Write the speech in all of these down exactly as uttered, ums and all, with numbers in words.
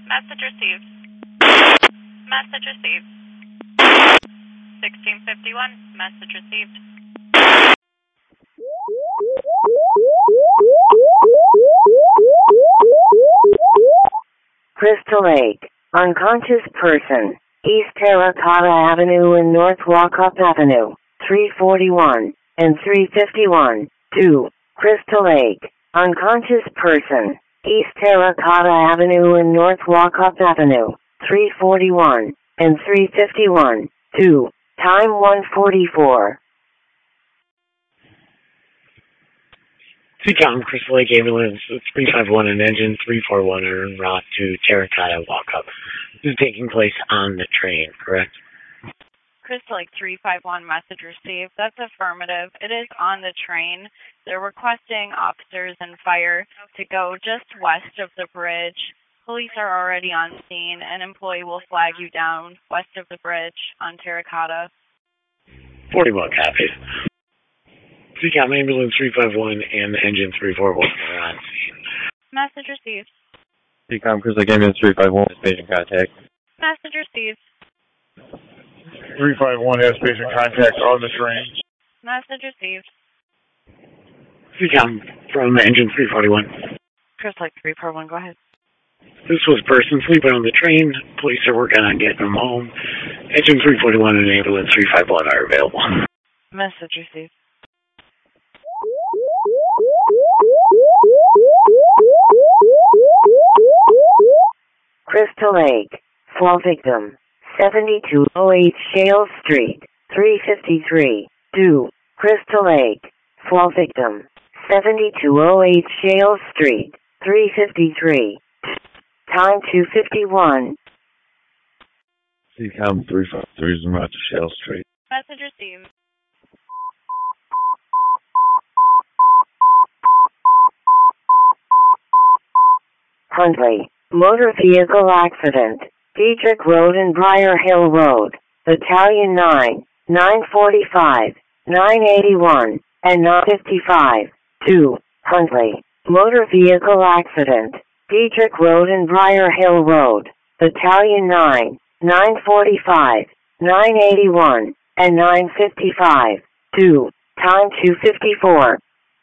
Message received. Message received. sixteen fifty-one. Message received. Crystal Lake. Unconscious person. East Terracotta Avenue and North Walkup Avenue. three forty-one and three fifty-one. two. Crystal Lake. Unconscious person. East Terracotta Avenue and North Walkup Avenue. three forty-one and three fifty-one. two. Time one forty-four. Seacom, Crystal Lake Ambulance three five one and engine three four one are en route to Terracotta Walkup. This is taking place on the train, correct? Crystal Lake three five one, message received. That's affirmative. It is on the train. They're requesting officers and fire to go just west of the bridge. Police are already on scene. An employee will flag you down west of the bridge on Terracotta. forty-one copies. Seacom Ambulance three five one and engine three four one are on scene. Message received. Seacom Crystal Lake Ambulance three five one, patient contact. Message received. three five one has patient contact on the train. Message received. Seacom from engine three forty-one. Crystal Lake three four one, go ahead. This was a person sleeping on the train. Police are working on getting them home. Engine three forty-one and ambulance three five one are available. Message received. Crystal Lake. Fall victim. seventy-two oh eight Shale Street. three fifty-three. two. Crystal Lake. Fall victim. seventy-two oh eight Shale Street. three fifty-three. Time two fifty-one. Seacom three five three is en route to Shale Street. Message received. Huntley. Motor vehicle accident. Diedrich Road and Briar Hill Road. Battalion nine. nine forty-five. nine eighty-one. And nine fifty-five. two. Huntley. Motor vehicle accident. Diedrich Road and Briar Hill Road. Battalion nine. nine forty-five. nine eighty-one. And nine fifty-five. two. Time two fifty-four.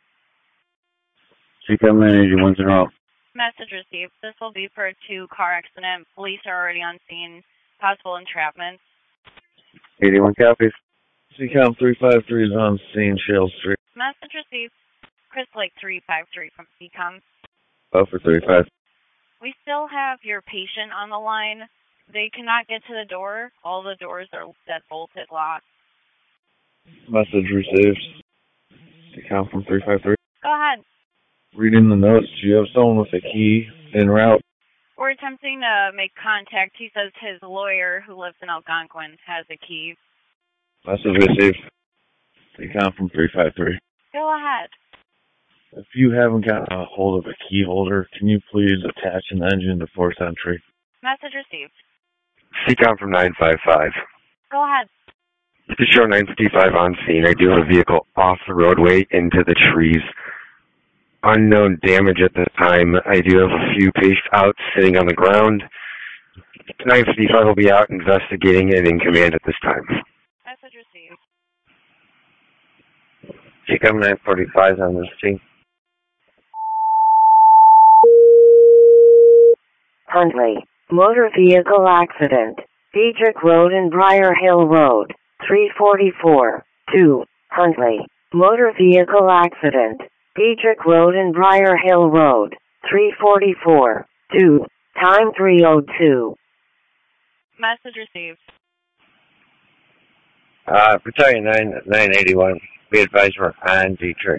Seacom nine eighty-one's en route. Message received. This will be for a two car accident. Police are already on scene. Possible entrapment. eighty-one copies. Seacom three five three is on scene, Shale Street. Message received. Crystal Lake three five three from Seacom. Oh for thirty-five. We still have your patient on the line. They cannot get to the door. All the doors are dead bolted locked. Message received. Seacom from three five three. Go ahead. Reading the notes, do you have someone with a key en route? We're attempting to make contact. He says his lawyer, who lives in Algonquin, has a key. Message received. Seacom from three five three. Go ahead. If you haven't got a hold of a key holder, can you please attach an engine to force entry? Message received. Seacom from nine five five. Go ahead. This is show nine fifty-five on scene. I do have a vehicle off the roadway into the trees. Unknown damage at the time. I do have a few patients out sitting on the ground. nine fifty-five will be out investigating and in command at this time. Message received. Seacom nine forty-five on the scene. Huntley. Motor vehicle accident. Diedrich Road and Briar Hill Road. three forty-four. two. Huntley. Motor vehicle accident. Diedrich Road and Briar Hill Road. three forty-four. two. Time three oh two. Message received. Uh, Battalion nine, nine eighty-one. Be advised we're on Diedrich.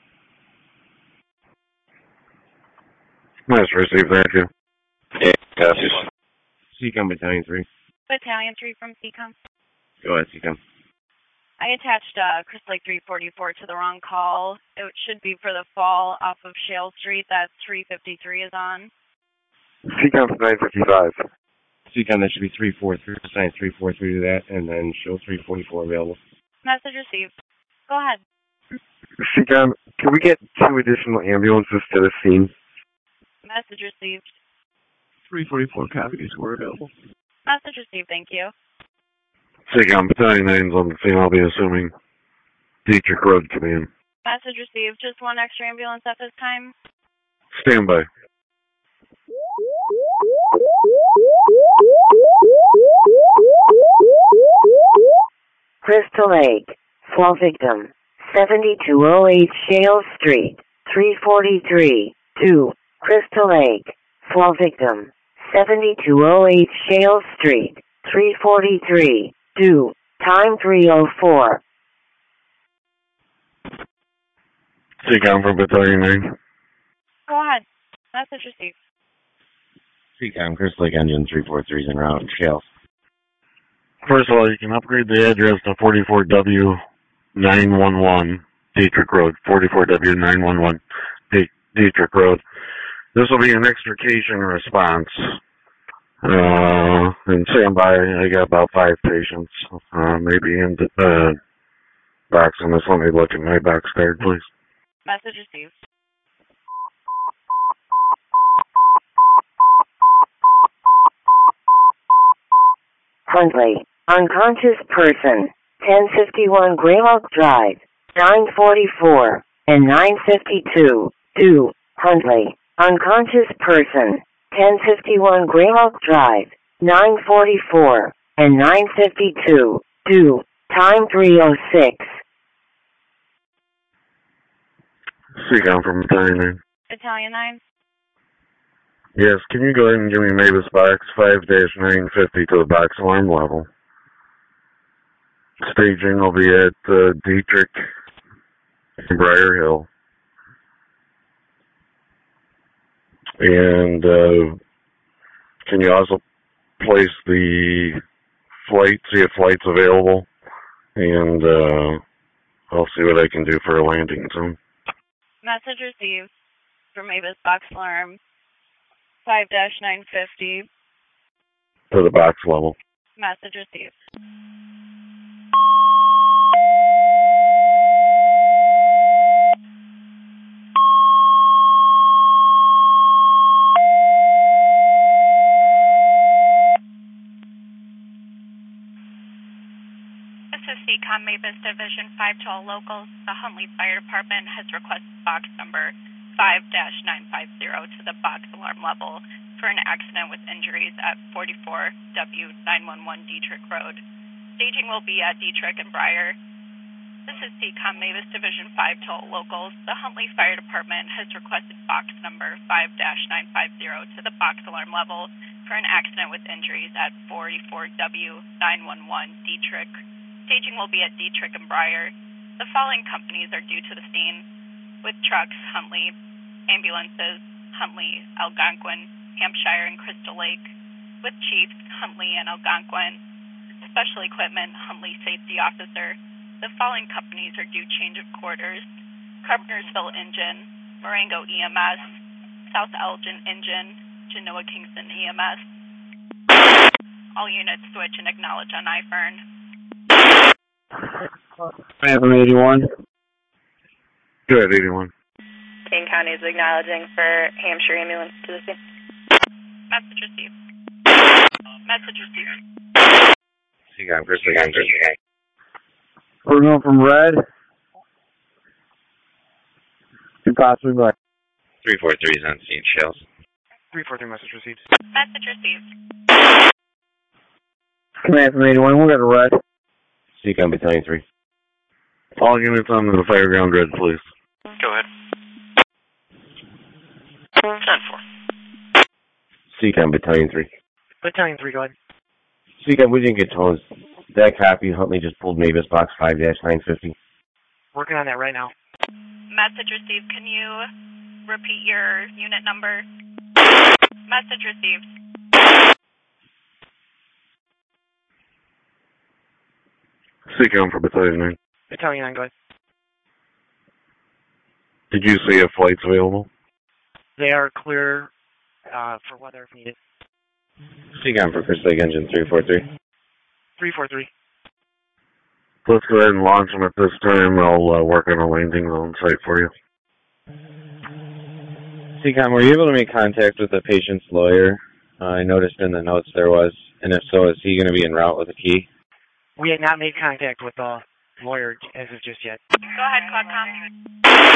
Message received, thank you. Yeah, yes. Seacom Battalion three. Battalion three from Seacom. Go ahead, Seacom. I attached uh, Crystal Lake three forty-four to the wrong call. It should be for the fall off of Shale Street that three fifty-three is on. Seacom from nine fifty-five. Seacom, that should be three four three. Assign three four three to that, and then show three forty-four available. Message received. Go ahead. Seacom, can we get two additional ambulances to the scene? Message received. three forty-four copies were available. Message received, thank you. Seacom Battalion nine's on the scene. I'll be assuming Dietrich Road Command. Message received. Just one extra ambulance at this time. Stand by. Crystal Lake. Fall victim. seventy-two oh eight Shale Street. three forty-three. two. Crystal Lake. Fall victim. seventy-two oh eight Shale Street. three forty-three. two. Time three oh four. Seacom from Battalion nine. Go ahead. Message received. Seacom, Crystal Lake Engine three forty-three is en route. Shales. First of all, you can upgrade the address to forty-four W nine one one Dietrich Road. forty-four W nine one one Dietrich Road. This will be an extrication response. Uh, and stand by, I got about five patients. Uh, maybe in the uh, box on this. Let me look at my box card, please. Message received. Huntley. Unconscious person. ten fifty-one Greyhawk Drive. nine forty-four and nine fifty-two. two. Huntley. Unconscious person. ten fifty-one Greyhawk Drive. nine forty-four and nine fifty-two. two. Time three oh six. Seacom from Battalion nine. Battalion nine. Yes, can you go ahead and give me Mavis box five dash nine fifty to the box alarm level? Staging will be at uh, Dietrich and Briar Hill. And uh, can you also place the flight, see if flight's available? And uh, I'll see what I can do for a landing zone. Message received from Mavis Box Alarm five dash nine fifty. To the box level. Message received. This is Seacom Mavis Division five to all locals. The Huntley Fire Department has requested box number five dash nine five zero to the box alarm level for an accident with injuries at forty-four W nine one one Dietrich Road. Staging will be at Dietrich and Briar. This is Seacom Mavis Division five to all locals. The Huntley Fire Department has requested box number five dash nine five zero to the box alarm level for an accident with injuries at forty-four W nine one one Dietrich. Staging will be at Dietrich and Briar. The following companies are due to the scene with trucks, Huntley, ambulances, Huntley, Algonquin, Hampshire, and Crystal Lake, with chiefs, Huntley and Algonquin, special equipment, Huntley safety officer. The following companies are due change of quarters: Carpentersville Engine, Marengo E M S, South Elgin Engine, Genoa Kingston E M S. All units switch and acknowledge on I F E R N. Phantom eighty-one. Good, eighty-one. Kane County is acknowledging for Hampshire ambulance to the scene. Message received. Message received. Seacom, Crystal Lake Engine. We're going from red to possibly black. three forty-three is on scene. Shales. three forty-three message received. Message received. Command from eighty-one, we'll go to red. Seacom Battalion three. All units on the fireground grid, please. Go ahead. ten four. Seacom Battalion three. Battalion three, go ahead. Seacom, we didn't get tones. That copy, Huntley just pulled Mavis box five dash nine fifty. Working on that right now. Message received. Can you repeat your unit number? Message received. Seacom for Battalion nine. Battalion nine, go ahead. Did you see if flight's available? They are clear uh, for weather if needed. Seacom for Crystal Lake Engine three forty-three. three forty-three. Let's go ahead and launch them at this time. I'll uh, work on a landing zone site for you. Seacom, were you able to make contact with the patient's lawyer Uh, I noticed in the notes there was, and if so, is he going to be en route with a key? We had not made contact with the lawyer as of just yet. Go ahead, Quadcom.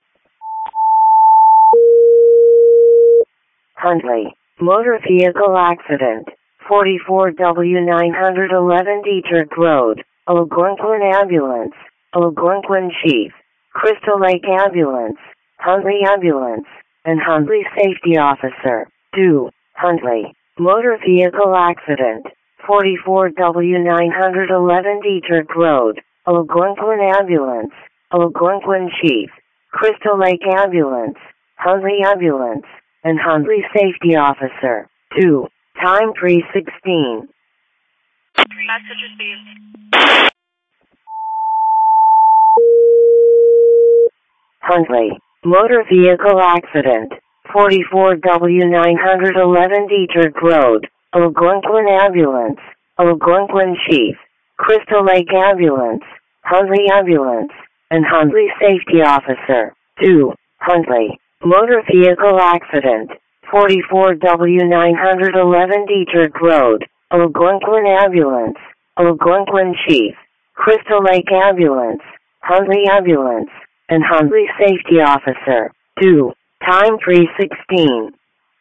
Huntley, motor vehicle accident, forty-four W nine eleven Dietrich Road, Algonquin Ambulance, Algonquin Chief, Crystal Lake Ambulance, Huntley Ambulance, and Huntley Safety Officer, two, Huntley, motor vehicle accident, forty-four W nine eleven Dietrich Road, Algonquin Ambulance, Algonquin Chief, Crystal Lake Ambulance, Huntley Ambulance, and Huntley Safety Officer, two, time three sixteen. Message received. Huntley, motor vehicle accident, forty-four W nine eleven Dietrich Road, Algonquin Ambulance, Algonquin Chief, Crystal Lake Ambulance, Huntley Ambulance, and Huntley Safety Officer, two, Huntley, motor vehicle accident, forty-four W nine eleven Dietrich Road, Algonquin Ambulance, Algonquin Chief, Crystal Lake Ambulance, Huntley Ambulance, and Huntley Safety Officer, two, time three sixteen.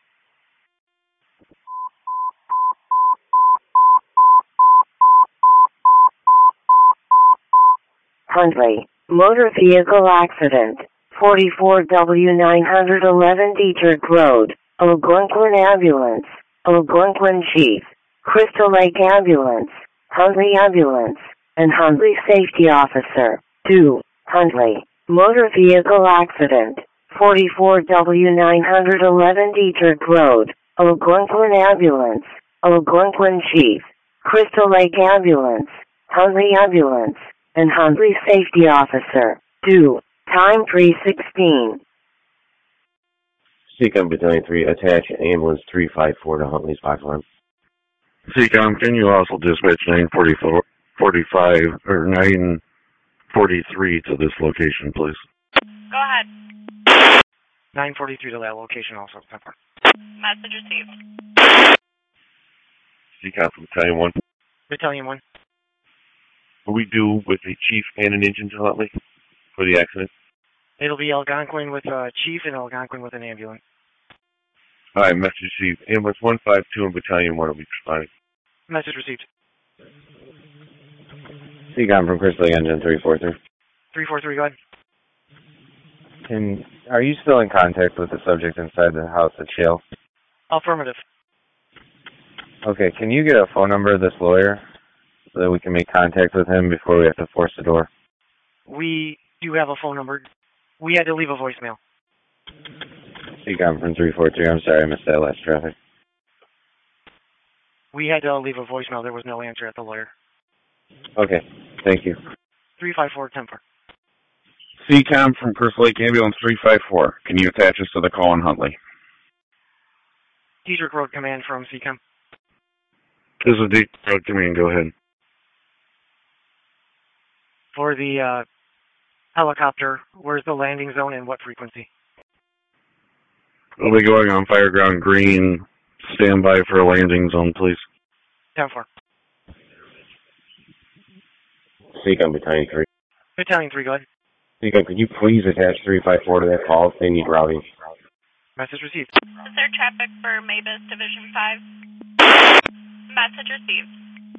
Huntley, motor vehicle accident, forty-four W nine eleven Dietrich Road, Algonquin Ambulance, Algonquin Chief, Crystal Lake Ambulance, Huntley Ambulance, and Huntley Safety Officer, two, Huntley, motor vehicle accident, forty-four W nine eleven Dietrich Road, Algonquin Ambulance, Algonquin Chief, Crystal Lake Ambulance, Huntley Ambulance, and Huntley Safety Officer, two, time three sixteen. Seacom Battalion three, attach ambulance three five four to Huntley's box alarm. Seacom, can you also dispatch nine forty-four, forty-five, or nine forty-three to this location, please? Go ahead. nine forty-three to that location also. Message received. Seacom from Battalion one. Battalion one. What we do with the chief and an engine to Huntley for the accident? It'll be Algonquin with a chief and Algonquin with an ambulance. All right, message received. Ambulance one five two and Battalion one will be responding. Message received. Seacom from Crystal Lake Engine three four three. three four three, go ahead. Can, are you still in contact with the subject inside the house at Shale? Affirmative. Okay, can you get a phone number of this lawyer so that we can make contact with him before we have to force the door? We do have a phone number. We had to leave a voicemail. Seacom from three four three. I'm sorry, I missed that last traffic. We had to leave a voicemail. There was no answer at the lawyer. Okay, thank you. three five four, ten four. Seacom from Crystal Lake Ambulance three five four. Can you attach us to the call in Huntley? Dietrich Road Command from Seacom. This is Dietrich Road Command. Go ahead. For the uh, helicopter, where's the landing zone and what frequency? We'll be going on Fireground Green. Stand by for a landing zone, please. ten four. Seacom Battalion three. Battalion three, go ahead. Seacom, could you please attach three five four to that call if they need routing? Message received. Is there traffic for Mavis Division five? Message received.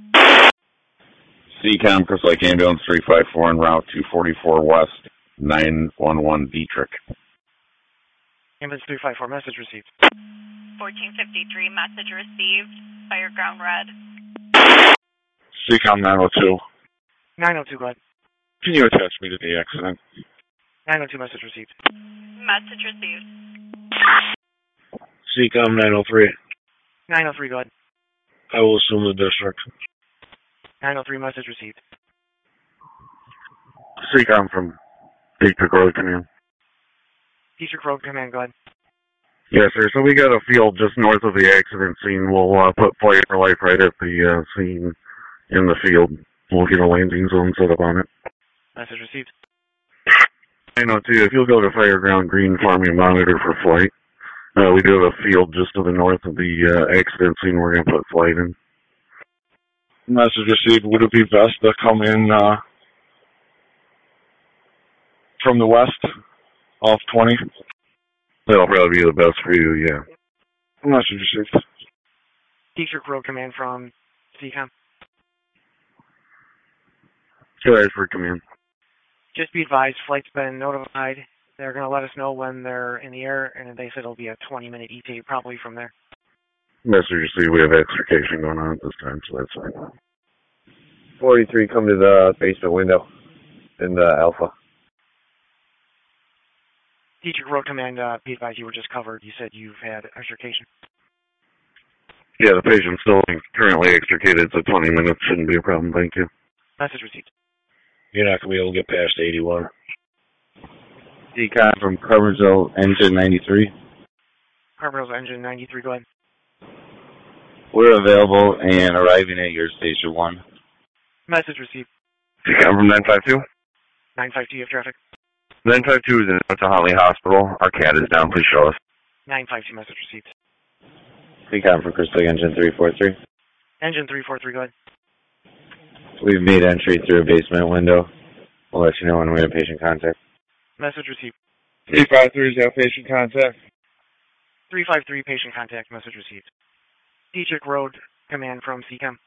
Seacom, Crystal Lake Ambulance three five four en route to forty-four West, nine one one Dietrich. Ambulance three five four, message received. fourteen fifty-three, message received. Fireground red. Seacom nine oh two. nine oh two, go ahead. Can you attach me to the accident? nine oh two, message received. Message received. Seacom nine oh three. nine oh three, go ahead. I will assume the district. nine oh three, message received. Seacom from Dietrich Road Command. Dietrich Road Command, go ahead. Yes, sir. So we got a field just north of the accident scene. We'll uh, put Flight for Life right at the uh, scene in the field. We'll get a landing zone set up on it. Message received. nine oh two, if you'll go to Fireground Green for me, monitor for flight. Uh, we do have a field just to the north of the uh, accident scene. We're going to put flight in. Message received. Would it be best to come in uh, from the west off twenty? That'll probably be the best for you, yeah. Message received. Dietrich Road Command from C COM. Go ahead for command. Just be advised, flight's been notified. They're going to let us know when they're in the air, and they said it'll be a twenty minute E T A probably from there. Message received. We have extrication going on at this time, so that's fine. forty-three, come to the basement window in the Alpha. Dietrich Road Command, uh, be advised you were just covered. You said you've had extrication. Yeah, the patient's still currently extricated, so twenty minutes shouldn't be a problem. Thank you. Message received. You're not going to be able to get past eighty-one. C COM from Carversville, engine ninety-three. Carversville, engine ninety-three, go ahead. We're available and arriving at your station one. Message received. C COM from nine five two. nine five two, you have traffic. nine five two is in to Huntley Hospital. Our C A D is down. Please show us. nine five two, message received. C COM from Crystal Lake, engine three four three. Engine three four three, go ahead. We've made entry through a basement window. We'll let you know when we have patient contact. Message received. three five three is our patient contact. three five three, patient contact, message received. Dietrich Road Command from C COM.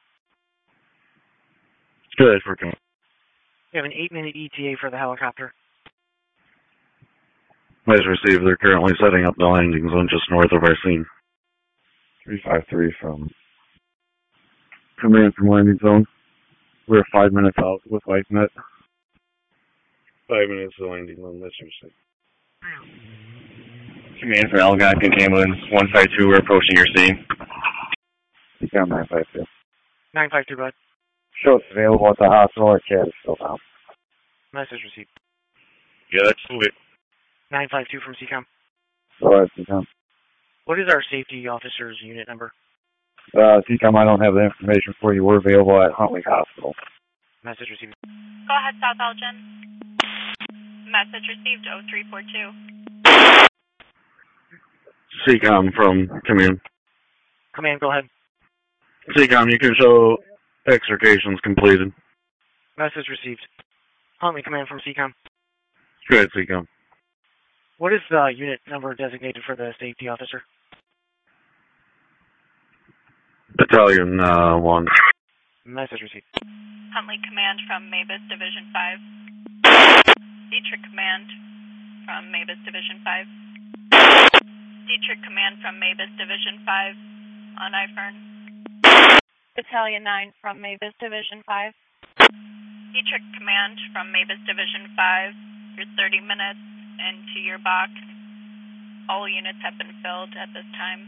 Good for command. We have an eight minute E T A for the helicopter. Message received. They're currently setting up the landing zone just north of our scene. three five three from command from landing zone. We're five minutes out with LifeNet. Five minutes to landing zone. Message received. Command from Algonquin Ambulance one five two. We're approaching your scene. C COM nine five two. nine five two, go ahead. Show it's available at the hospital. Our C A D is still down. Message received. Yeah, that's sweet. nine five two from C COM. Go ahead, C COM. What is our safety officer's unit number? Uh, C COM, I don't have the information for you. We're available at Huntley Hospital. Message received. Go ahead, South Elgin. Message received, oh three four two. C COM from command. Command, go ahead. C COM, you can show extrications completed. Message received. Huntley Command from C COM. Good, C COM. What is the unit number designated for the safety officer? Battalion uh, one. Message received. Huntley Command from Mavis Division five. Dietrich Command from Mavis Division five. Dietrich Command from Mavis Division five on I F E R N. Battalion nine from Mavis Division five. Dietrich Command from Mavis Division five. You're thirty minutes into your box. All units have been filled at this time.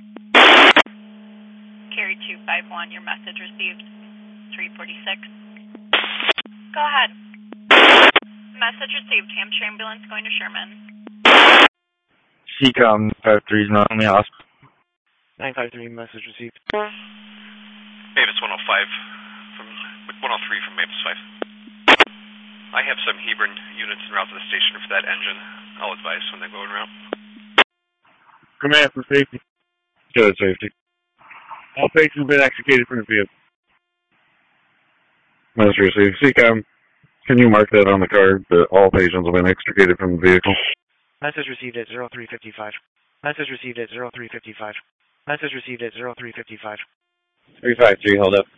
Carry two five one, your message received. three forty-six. Go ahead. Message received. Hampshire ambulance going to Sherman. C COM five three is not in the hospital. nine five three, message received. Mavis one oh five from one oh three from Mavis five. I have some Hebron units en route to the station for that engine. I'll advise when they're going around. Command for safety. Good, safety. All patients have been extricated from the vehicle. Message received. C COM, can you mark that on the card that all patients have been extricated from the vehicle? Message received at zero three fifty-five. Message received at zero three fifty-five. Message received at zero three fifty-five. three five three, hold up.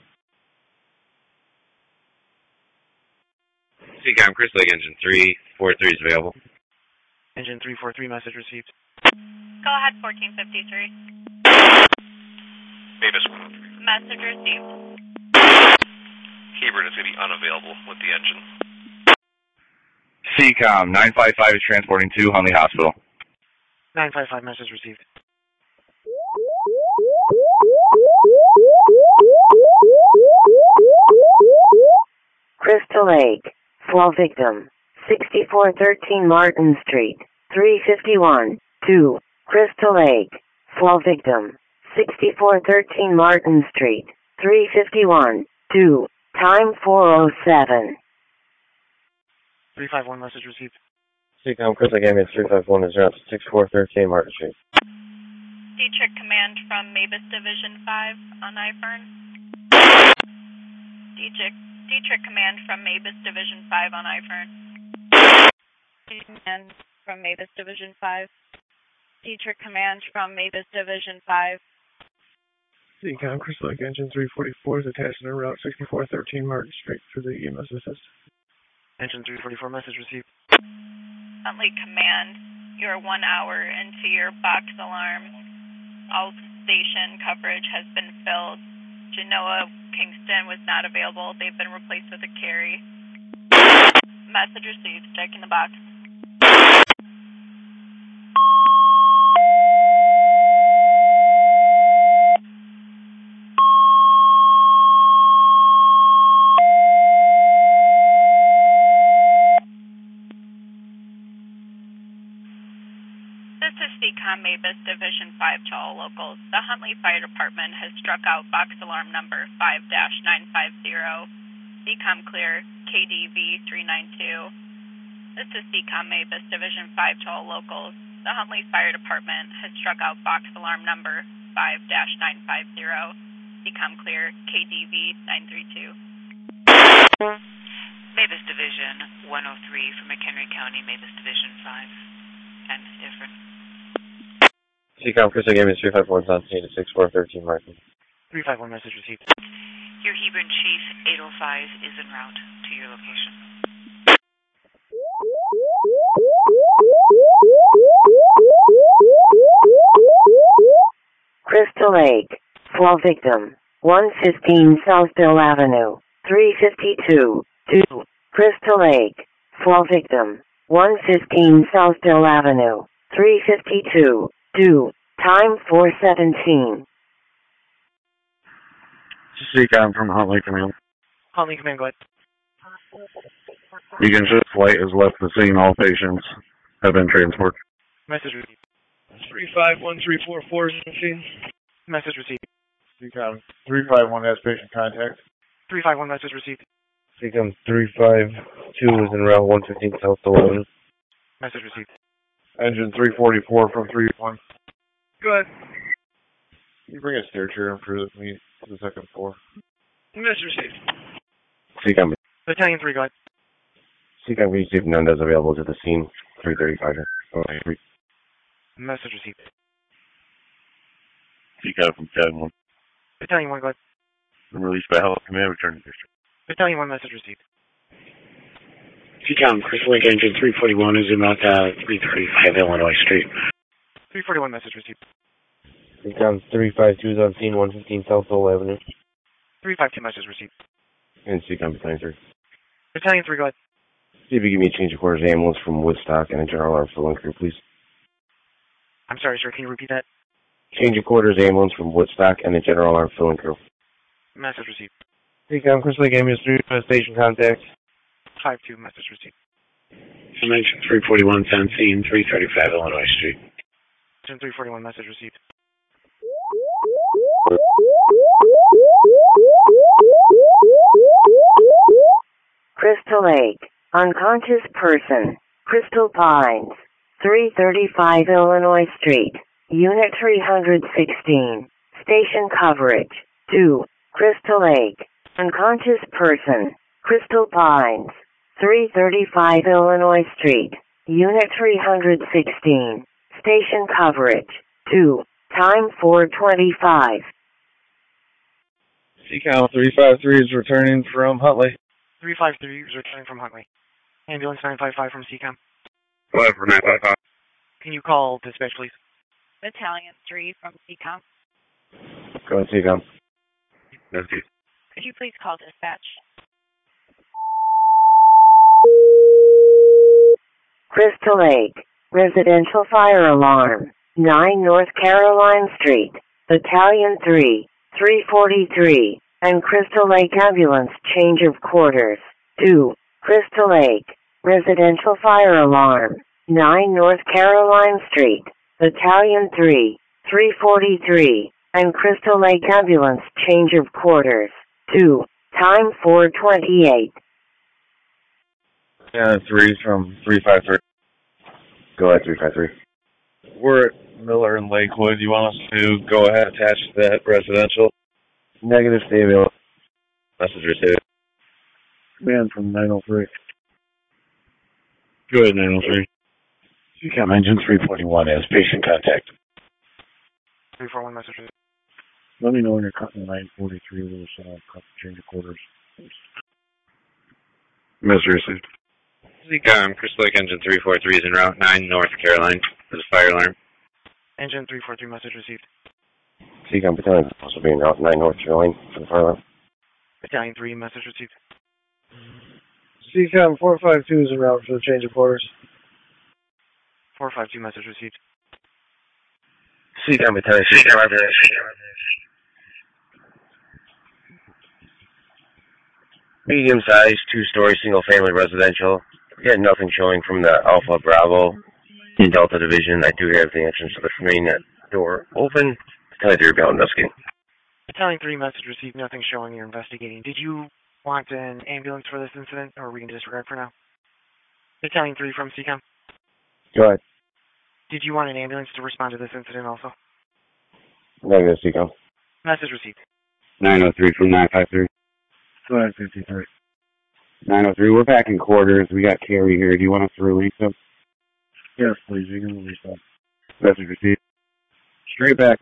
C COM, Crystal Lake, engine three four three is available. Engine three four three, message received. Go ahead, fourteen fifty-three. Mavis. Message received. Hebron is going to be unavailable with the engine. C COM nine five five is transporting to Huntley Hospital. nine five five, message received. Crystal Lake, flow victim, sixty-four thirteen Martin Street, three fifty-one, two, Crystal Lake, flow victim, sixty-four thirteen Martin Street, three fifty-one, two, time four oh seven. three five one, message received. Seacom, Crystal Gaming three five one is route six four one three Martin Street. Dietrich Command from Mavis Division five on I F E R N. Dietrich, Dietrich Command from Mavis Division five on I F E R N. Command from Mavis Division five. Dietrich Command from Mavis Division five. Seacom, Crystal Lake Engine three forty-four is attached to Route sixty-four thirteen Martin Street for the E M S assist. Engine three forty-four, message received. Huntley Command, you're one hour into your box alarm. All station coverage has been filled. Genoa, Kingston was not available. They've been replaced with a carry. Message received. Checking the box. This is Seacom Mavis Division five to all locals. The Huntley Fire Department has struck out box alarm number five dash nine five zero. Seacom clear, K D V three nine two. This is Seacom Mavis Division five to all locals. The Huntley Fire Department has struck out box alarm number five dash nine five zero. Seacom clear, K D V nine three two. Mavis Division one oh three from McHenry County, Mavis Division five. And different. Seacom, Crystal Gaming three five one is on scene at six four one three Martin. three five one, message received. Your Hebron Chief eight oh five is en route to your location. Crystal Lake, fall victim, one fifteen Southdale Avenue, three fifty-two, two. Crystal Lake, fall victim, one fifteen Southdale Avenue, three fifty-two, two. Time four seventeen. Seacom from Huntley Command. Huntley Command, go ahead. Beacon Ship Flight has left the scene. All patients have been transported. Message received. three five one three four four is on scene. Message received. Seacom three five one has patient contact. three five one, message received. Seacom three five two is en route one fifteen South Avenue. Message received. Engine three forty-four from three one. Go ahead. Can you bring a stair chair and for me to the second floor? Message received. Seacom. Battalion three, go ahead. Seacom, we received none is available to the scene. three thirty-five. Oh, Message received. Seacom from Cabin one. Battalion one, go ahead. I'm released by Hell Command, return to district. Battalion one, message received. Seacom, Crystal Lake Engine three forty-one is in route uh, three thirty-five Illinois Street. three forty-one, message received. Seacom three five two is on scene, one fifteen South Dole Avenue. three five two, message received. And Seacom Battalion three. Battalion three, go ahead. See if you give me a change of quarters ambulance from Woodstock and a general alarm fill-in crew, please. I'm sorry, sir, can you repeat that? Change of quarters ambulance from Woodstock and a general alarm fill-in crew. Message received. Seacom, Crystal Lake Ambulance three, station contact. five two, message received. Engine three forty-one on scene, three thirty-five Illinois Street. Engine three forty-one, message received. Crystal Lake, unconscious person, Crystal Pines, three thirty-five Illinois Street, Unit three sixteen, station coverage, two, Crystal Lake, unconscious person, Crystal Pines, three thirty-five Illinois Street, Unit three sixteen, station coverage, two, time four twenty-five. Seacom three five three is returning from Huntley. three five three is returning from Huntley. Ambulance nine five five from Seacom. Five for nine five five. Can you call dispatch, please? Battalion three from Seacom. Go ahead, Seacom. That's it. Could you please call dispatch? Crystal Lake, residential fire alarm, nine North Caroline Street, Battalion three, three forty-three, and Crystal Lake ambulance change of quarters, two, Crystal Lake, residential fire alarm, nine North Caroline Street, Battalion three, three forty-three, and Crystal Lake ambulance change of quarters, two, time four twenty-eight. Yeah, three from three five three. Go ahead, three five three. We're at Miller and Lakewood. You want us to go ahead and attach to that residential? Negative, stay available. Message received. Man from nine oh three. Go ahead, nine oh three. C COM engine three forty-one as patient contact. three four one message. Let me know when you're cutting nine forty-three. We'll set up cut change of quarters. Message received. C COM, Crystal Lake engine three four three is en route nine North Caroline for the fire alarm. Engine three four three message received. C COM Battalion also being route nine North Caroline for the fire alarm. Battalion three message received. C COM four five two is en route for the change of quarters. four five two message received. C COM Battalion three five two. Medium-sized, two-story, single-family residential. We had nothing showing from the Alpha Bravo in Delta Division. I do have the entrance to the main door open. Battalion three about investigating. Battalion three message received. Nothing showing. You're investigating. Did you want an ambulance for this incident, or we can disregard for now? Battalion three from C COM. Go ahead. Did you want an ambulance to respond to this incident also? Negative, C COM. Message received. nine oh three from nine five three. Go ahead, fifty-three. nine oh three, we're back in quarters. We got Carrie here. Do you want us to release him? Yes, please. You can release that. Message received. Straight back.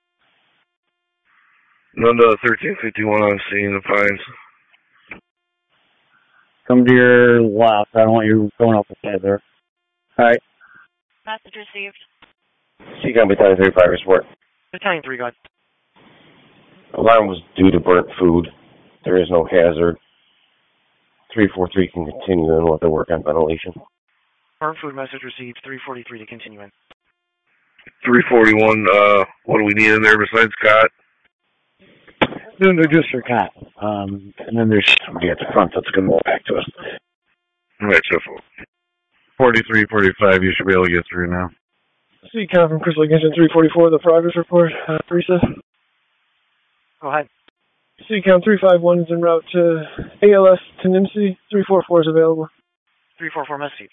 Nunda thirteen fifty-one on scene, the Pines. Come to your left. I don't want you going up the side there. All right. Message received. C COM Battalion three five report. Battalion three, go ahead. Alarm was due to burnt food. There is no hazard. three four three can continue and let the work on ventilation. Burnt food message received. three forty-three to continue in. three forty-one, uh, what do we need in there besides cot? No, no, just for cot. Um, and then there's somebody at the front that's going to go back to us. All right, so forty-three, forty-five, you should be able to get through now. C COM from Crystal Lake engine three forty-four, the progress report. Uh, Teresa. Go ahead. C COM three five one is en route to A L S to N I M C. three four four is available. three four four message.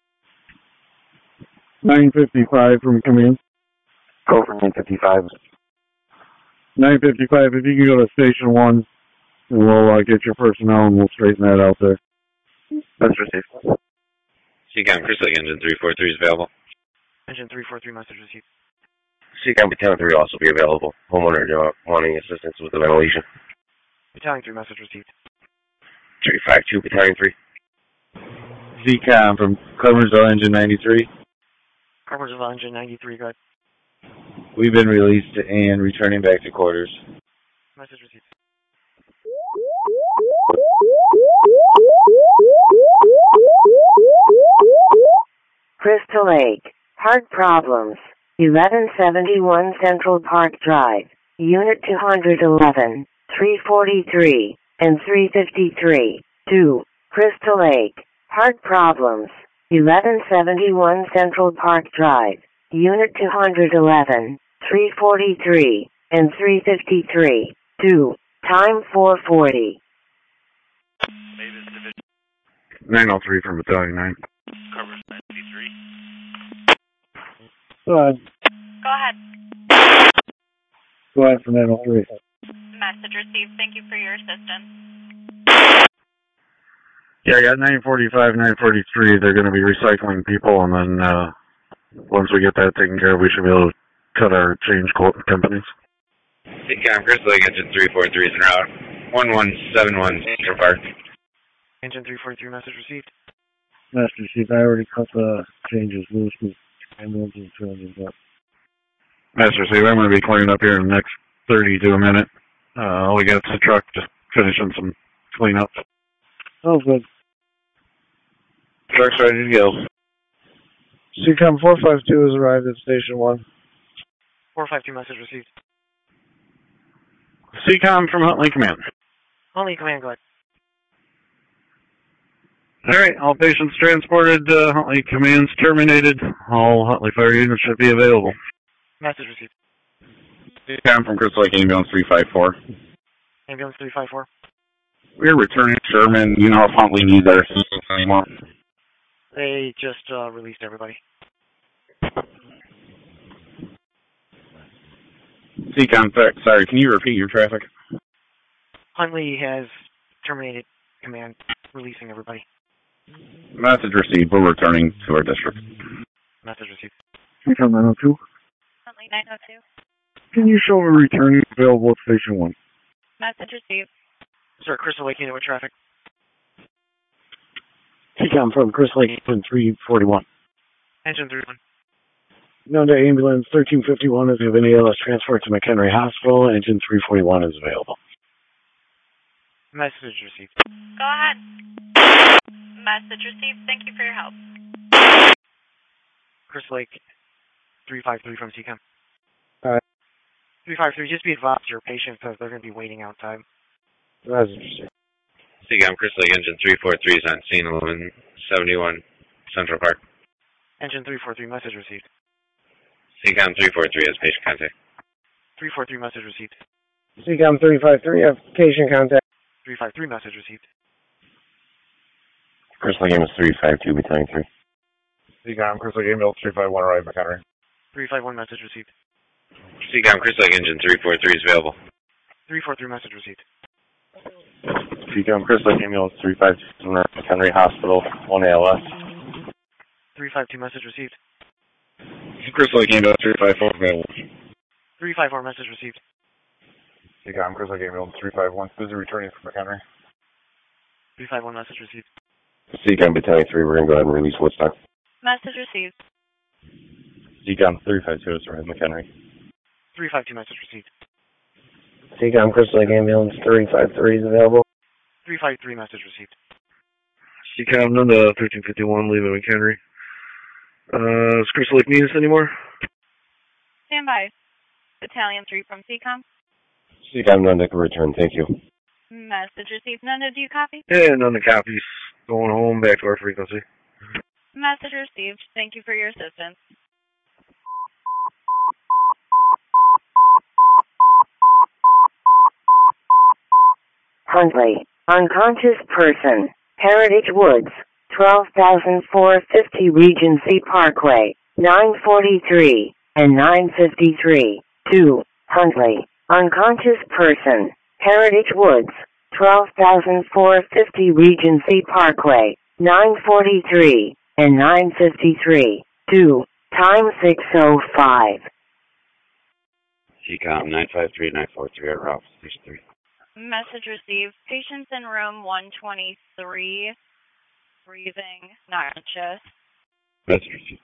nine fifty-five from command. Go for nine fifty-five. nine fifty-five, if you can go to station one, and we'll uh, get your personnel and we'll straighten that out there. That's received. C COM, Crystal Lake engine three four three is available. Engine three four three message received. C COM Battalion three will also be available. Homeowner uh, wanting assistance with the ventilation. Battalion three message received. three five two, Battalion three. Z COM from Clemersville engine ninety-three. Clemersville engine ninety-three, go ahead. We've been released and returning back to quarters. Message received. Crystal Lake. Heart problems. eleven seventy-one Central Park Drive. Unit two eleven, three forty-three, and three fifty-three. two. Crystal Lake. Heart problems. eleven seventy-one Central Park Drive. Unit two eleven, three forty-three, and three fifty-three. two. Time four forty. nine oh three from Battalion nine. Covers ninety-three. Go ahead. Go ahead. Go ahead for nine oh three. Message received. Thank you for your assistance. Yeah, I got nine forty-five, nine forty-three. They're going to be recycling people, and then uh, once we get that taken care of, we should be able to cut our change companies. C COM, Crystal Lake engine three four three is en route. one one seven one Central Park. Engine three forty-three message received. Master Chief, I already cut the changes loose with ambulance and two engines up. Master Steve, I'm going to be cleaning up here in the next thirty to a minute. Uh, all we got is the truck just finishing some cleanup. Oh, good. Truck's ready to go. C COM four five two has arrived at Station one. four five two message received. C COM from Huntley Command. Huntley Command, go ahead. All right, all patients transported. Uh, Huntley Command's terminated. All Huntley fire units should be available. Message received. C COM from Crystal Lake Ambulance three five four. Ambulance three five four. We're returning Sherman. You know if Huntley needs our assistance anymore? They just uh, released everybody. Seacom, sorry, can you repeat your traffic? Huntley has terminated command, releasing everybody. Message received. We're returning to our district. Message received. Seacom nine oh two. Huntley nine oh two. Can you show me returning available at Station one? Message received. Sir, Crystal Lake unit with traffic. Seacom from Crystal Lake, engine three forty-one. Engine three one. Known to ambulance thirteen fifty-one is given A L S transport to McHenry Hospital. Engine three forty-one is available. Message received. Go ahead. Message received. Thank you for your help. Crystal Lake three five three from Seacom. Alright. three five three, just be advised your patient says they're going to be waiting outside. Message received. Seacom, Crystal Lake engine three forty-three is on scene, eleven seventy-one Central Park. Engine three forty-three, message received. Seacom three forty-three has patient contact. three forty-three, message received. Seacom three five three, have patient contact. three five three, message received. Crystal Lake ambulance three five two, battalion three. Seacom, Crystal Lake ambulance three five one, arrive McHenry. three five one, message received. Seacom, Crystal Lake engine three forty-three is available. three four three, message received. Seacom, Crystal Lake ambulance three five two, McHenry Hospital, one A L S. three five two, message received. Crystal Lake ambulance three five four available. three five four, message received. Seacom, Crystal Lake ambulance three five one, busy returning from McHenry. three five one, message received. Seacom, battalion three, we're going to go ahead and release Woodstock. Message received. Seacom three five two, is arrive McHenry. three five two, message received. Seacom Crystal Lake ambulance three five three is available. three five three, message received. Seacom, none to thirteen fifty-one, leaving McHenry. Uh, is Crystal Lake need us anymore? Stand by. Battalion three from Seacom. Seacom, none to return, thank you. Message received. None do you copy? Yeah, none to copies. Going home, back to our frequency. Message received. Thank you for your assistance. Huntley, unconscious person, Heritage Woods, twelve thousand four hundred fifty Regency Parkway, nine forty-three and nine fifty-three. two. Huntley, unconscious person, Heritage Woods, twelve thousand four hundred fifty Regency Parkway, nine forty-three and nine fifty-three. two. Time six oh five. Seacom nine five three nine four three at Ralph, station three. Message received. Patients in room one twenty-three, breathing, not conscious. Message received.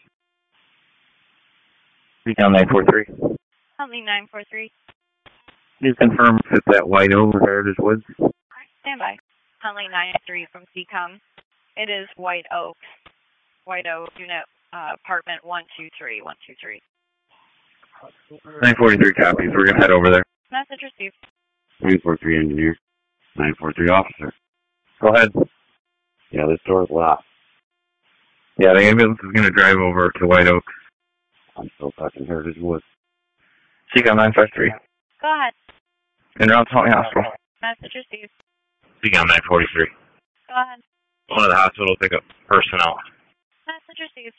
Seacom nine four three. Huntley nine four three. Can you confirm if it's that White Oak or Heritage Woods? Stand by. Huntley nine three from Seacom. It is White Oak. White Oak unit, uh, apartment one two three, one two three. nine forty-three copies. We're going to head over there. Message received. nine four three engineer. nine four three officer. Go ahead. Yeah, this door is locked. Yeah, the ambulance is going to drive over to White Oak. I'm still talking Heritage Woods. Seacom nine five three. Go ahead. In Route County Hospital. Message received. Seacom nine forty-three. Go ahead. One of the hospital pick up personnel. Message received.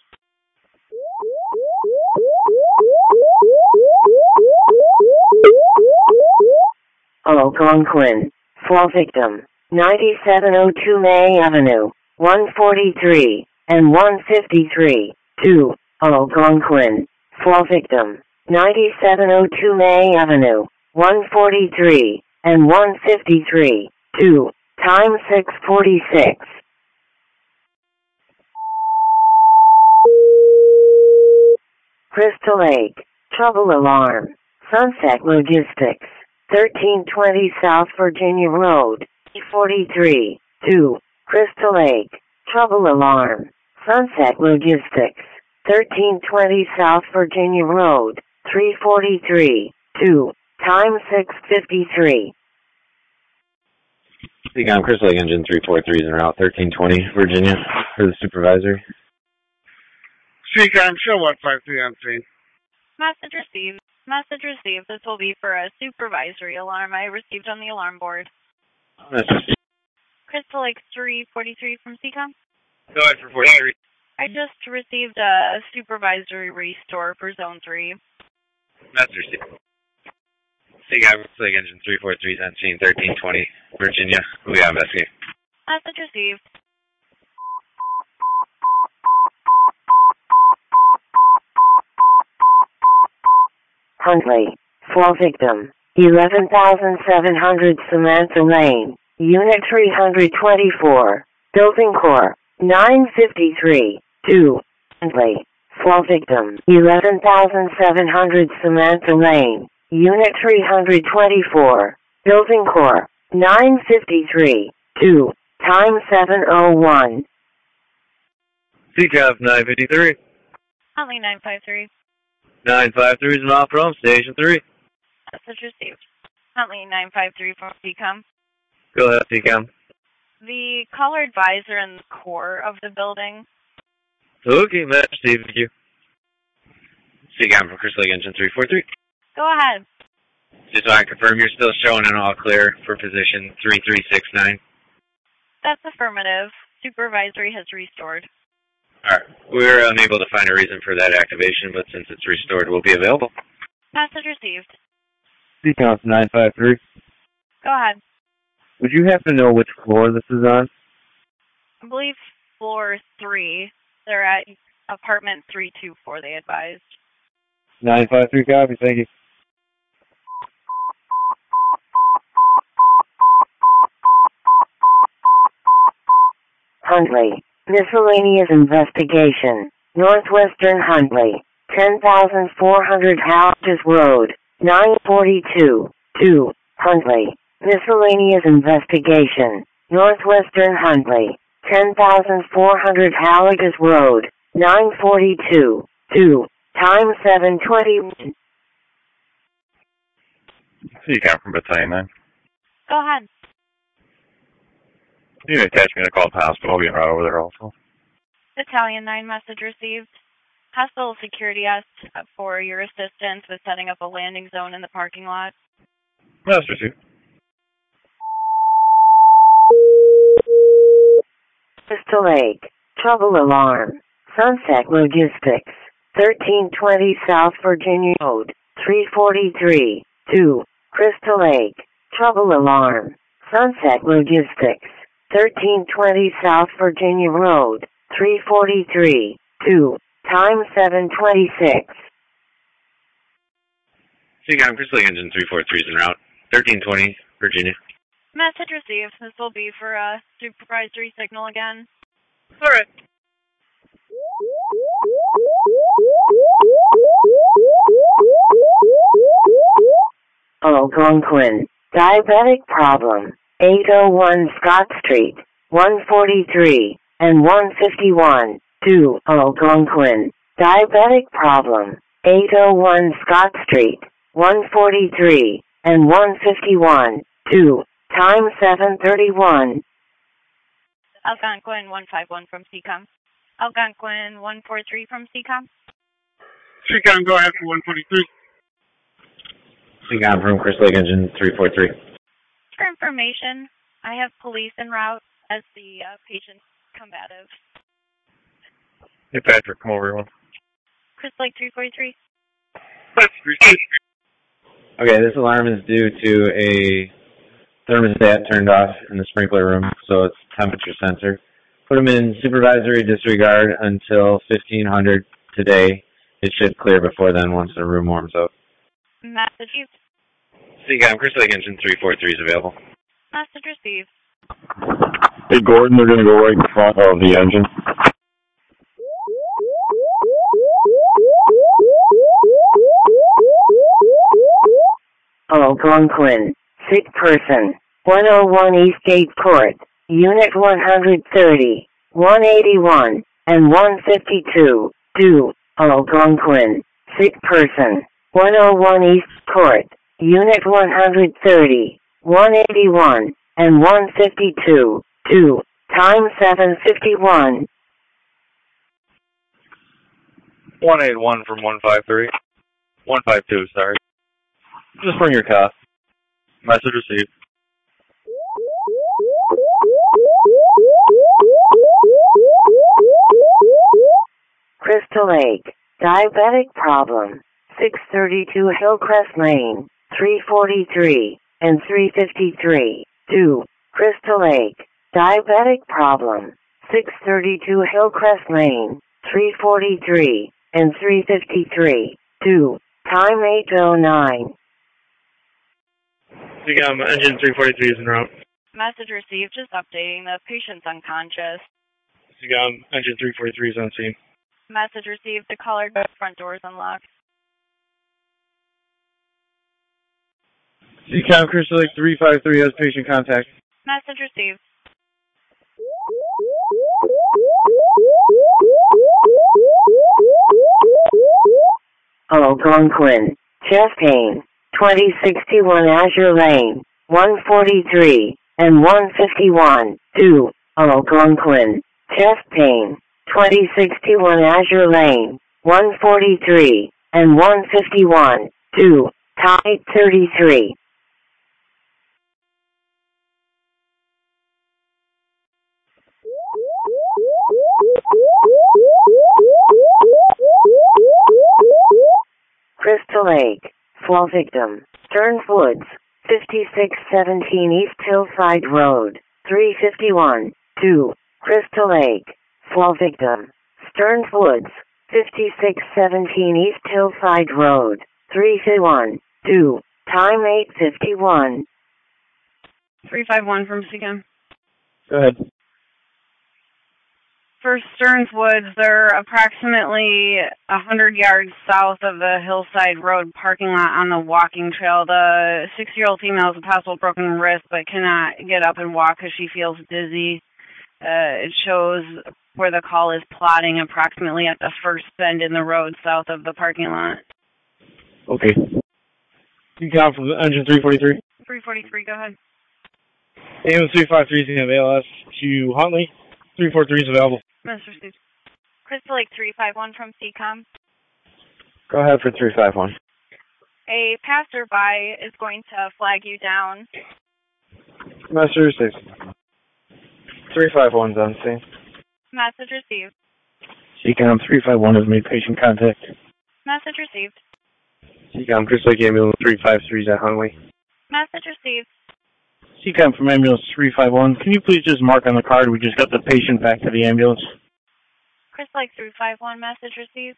Algonquin, fall victim, ninety-seven oh two May Avenue, one forty-three and one fifty-three. two. Algonquin, fall victim, ninety-seven oh two May Avenue, one forty-three and one fifty-three. two. Time six forty-six. Crystal Lake, trouble alarm, Sunset Logistics, thirteen twenty South Virginia Road, forty-three. two. Crystal Lake, trouble alarm, Sunset Logistics, thirteen twenty South Virginia Road, three forty-three. two. Time six fifty-three. Seacom Crystal Lake engine three forty-three is en route thirteen twenty Virginia for the supervisor. Seacom, show one five three on scene. Message received. Message received. This will be for a supervisory alarm I received on the alarm board. Message. Crystal Lake three forty-three from Seacom. Go ahead for forty-three. I just received a supervisory restore for Zone three. Message received. Seaguy, Lake Engine three four three, on scene thirteen twenty, Virginia. We got investigating. Message received. Huntley. Fall victim. eleven thousand seven hundred Samantha Lane. Unit three twenty-four. Building Core. nine fifty-three. two. Huntley. Fall victim. eleven thousand seven hundred Samantha Lane. Unit three twenty-four. Building Core. nine fifty-three. two. Time seven oh one. C C A V nine fifty-three. Huntley nine five three. nine five three is an off from Station three. Message received. Huntley nine five three from C COM. Go ahead, C COM. The caller advisor in the core of the building. Okay, message received. Thank you. Seaguy from Crystal Lake Engine three four three. Go ahead. Just want to confirm you're still showing an all clear for position three three six nine. That's affirmative. Supervisory has restored. Alright. We're unable to find a reason for that activation, but since it's restored, we'll be available. Message received. C COM nine five three. Go ahead. Would you happen to know which floor this is on? I believe floor three. They're at apartment three two four, they advised. nine five three copy, thank you. Huntley. Miscellaneous investigation. Northwestern Huntley. ten thousand four hundred Houses Road. nine forty-two. two. Huntley. Miscellaneous investigation. Northwestern Huntley. ten thousand four hundred Halligas Road. nine forty-two. two. Time seven twenty. Seaguy from Battalion nine. Go ahead. You can attach me to call the hospital. I'll be right over there also. Battalion nine message received. Hospital security asked for your assistance with setting up a landing zone in the parking lot. Message received. Crystal Lake. Trouble alarm. Sunset Logistics. thirteen twenty South Virginia Road. three forty-three. two. Crystal Lake. Trouble alarm. Sunset Logistics. thirteen twenty South Virginia Road. three forty-three. two. Time seven twenty-six. Seaguy, Crystal Lake Engine three four three is en route. thirteen twenty, Virginia. Message received. This will be for a supervisory signal again. All right. Algonquin. Diabetic problem. eight oh one Scott Street. one forty-three and one fifty-one. two. Algonquin. Diabetic problem. eight oh one Scott Street. one forty-three and one fifty-one. two. Time seven thirty-one. Algonquin one five one from C COM. Algonquin one four three from C COM. C COM, go ahead for one forty-three. Seaguy from Crystal Lake Engine three four three. For information, I have police en route as the uh, patient's combative. Hey, Patrick, come over here one. Crystal Lake three forty-three. Okay, this alarm is due to a thermostat turned off in the sprinkler room, so it's temperature sensor. Put them in supervisory disregard until fifteen hundred today. It should clear before then once the room warms up. Message received. Seaguy, Crystal Lake Engine three four three is available. Message received. Hey, Gordon, they're going to go right in front of the engine. Algonquin. Sick person. one oh one Eastgate Court. Unit one thirty. one eighty-one and one fifty-two. two. Algonquin. Sick person. one oh one East Court. Unit one thirty. one eighty-one and one fifty-two. two. Time seven fifty-one. one eighty-one from one five three. one five two, sorry. Just bring your car. Message received. Crystal Lake, diabetic problem, six thirty-two Hillcrest Lane, three forty-three, and three fifty-three. two. Crystal Lake, diabetic problem, six thirty-two Hillcrest Lane, three forty-three, and three fifty-three. two. Time eight oh nine. Um, engine three forty-three is en route. Message received, just updating. The patient's unconscious. Um, engine three forty-three is on scene. Message received, the caller front doors unlocked. C COM Crystal Lake three five three has patient contact. Message received. Algonquin, chest pain, twenty sixty-one Azure Lane, one forty-three, and one fifty-one. two. Algonquin, chest pain, twenty sixty-one Azure Lane, one forty-three, and one fifty-one. two. Type thirty-three. Crystal Lake, fall victim, Stearns Woods, fifty-six seventeen East Hillside Road, three fifty-one. two. Crystal Lake, fall victim, Stearns Woods, fifty-six seventeen East Hillside Road, three fifty-one. two. Time eight fifty-one. three five one from C COM. Go ahead. For Stearns Woods, they're approximately one hundred yards south of the Hillside Road parking lot on the walking trail. The six-year-old female has a possible broken wrist but cannot get up and walk because she feels dizzy. Uh, it shows where the call is plotting approximately at the first bend in the road south of the parking lot. Okay. You count from the engine three forty-three. three forty-three, go ahead. Ambulance three five three is going to have A L S to Huntley. three forty-three is available. Mister Steve. Crystal Lake three five one from C COM. Go ahead for three five one. A passerby is going to flag you down. Master six. three five one's on scene. Message received. C COM three five one has made patient contact. Message received. C COM Crystal Lake Ambulance three five three is at Huntley. Message received. C COM from Ambulance three five one, can you please just mark on the card we just got the patient back to the ambulance? Crystal Lake three five one, message received.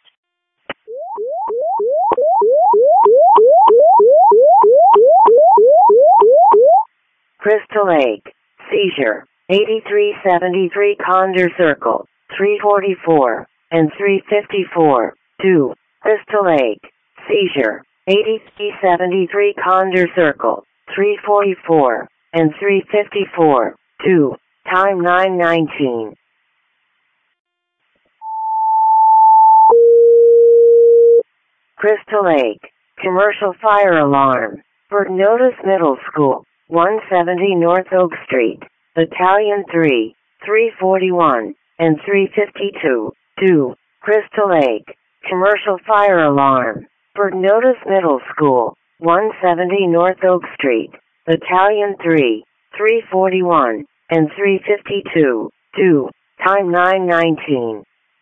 Crystal Lake, seizure, eighty-three seventy-three Condor Circle, three forty-four, and three fifty-four. two. Crystal Lake, seizure, eighty-three seventy-three Condor Circle, three forty-four, and three fifty-four. two. Time nine nineteen. Crystal Lake, commercial fire alarm, for Notice Middle School, one seventy North Oak Street, Battalion three, three forty-one, and three fifty-two. two. Crystal Lake, commercial fire alarm, for Notice Middle School, one seventy North Oak Street, Battalion three, three forty-one, and three fifty-two. two. Time nine nineteen.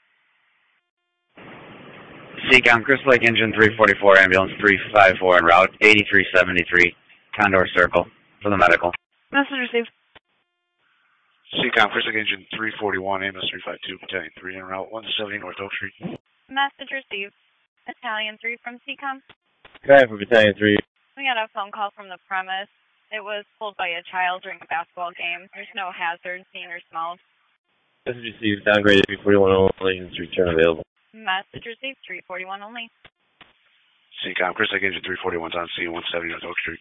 C COM Crystal Lake Engine three forty-four, Ambulance three five four en route, eighty-three seventy-three, Condor Circle, for the medical. Message received. C COM Crystal Lake Engine three forty-one, Ambulance three five two, Battalion three en route, one seventy North Oak Street. Message received. Battalion three from C COM. Go ahead for Battalion three. We got a phone call from the premise. It was pulled by a child during a basketball game. There's no hazard seen or smelled. Message received. Downgraded three forty-one only. Return available. Message received. three forty-one only. C COM Crystal Lake Engine three forty-one on scene, one seventy North Oak Street.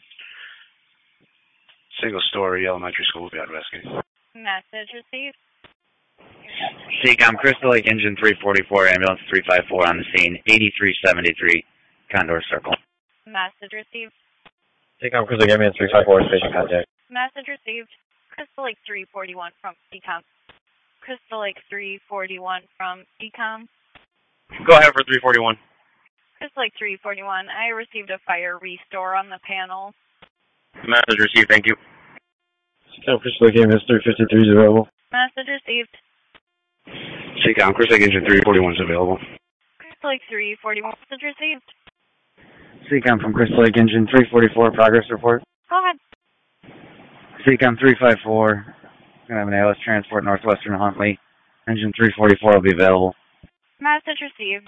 Single story elementary school will be at rescue. Message received. C COM Crystal Lake Engine three forty-four, Ambulance three five four on the scene, eighty-three seventy-three, Condor Circle. Message received. C COM Crystal Lake Ambulance three five four, patient contact. Message received. Crystal Lake three forty-one from C COM. Crystal Lake three forty-one from C COM. Go ahead for three forty-one. Crystal Lake three forty-one. I received a fire restore on the panel. Message received, thank you. C COM Crystal Lake Ambulance three fifty-three is available. Message received. Seacom, Chris Lake Engine three forty-one is available. Crystal Lake three forty-one message received. Seacom from Crystal Lake Engine three forty-four, progress report. Go ahead. Seacom three five four, going to have an A L S transport Northwestern Huntley. Engine three forty-four will be available. Message received.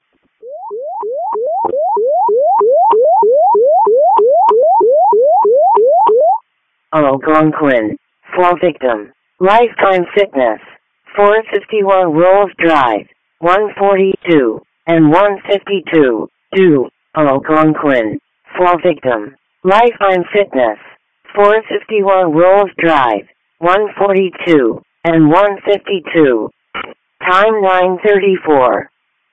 Algonquin. For victim. Lifetime Fitness. four fifty-one Rolls Drive. one forty-two and one fifty-two. Do. Algonquin. For victim. Lifetime Fitness. four fifty-one Rolls Drive. one forty-two and one fifty-two. Time nine thirty-four.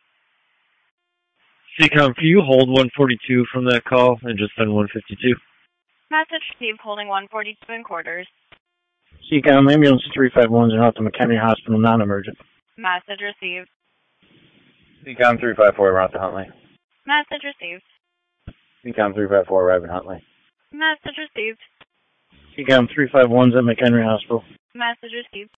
Seacom, can you hold one forty-two from that call and just send one fifty-two? Message received holding one forty-two in quarters. Seacom, ambulance three five one is out to McHenry Hospital, non-emergent. Message received. Seacom three five four, route to Huntley. Message received. Seacom three five four, arrive in Huntley. Message received. Seacom three five one's at McHenry Hospital. Message received.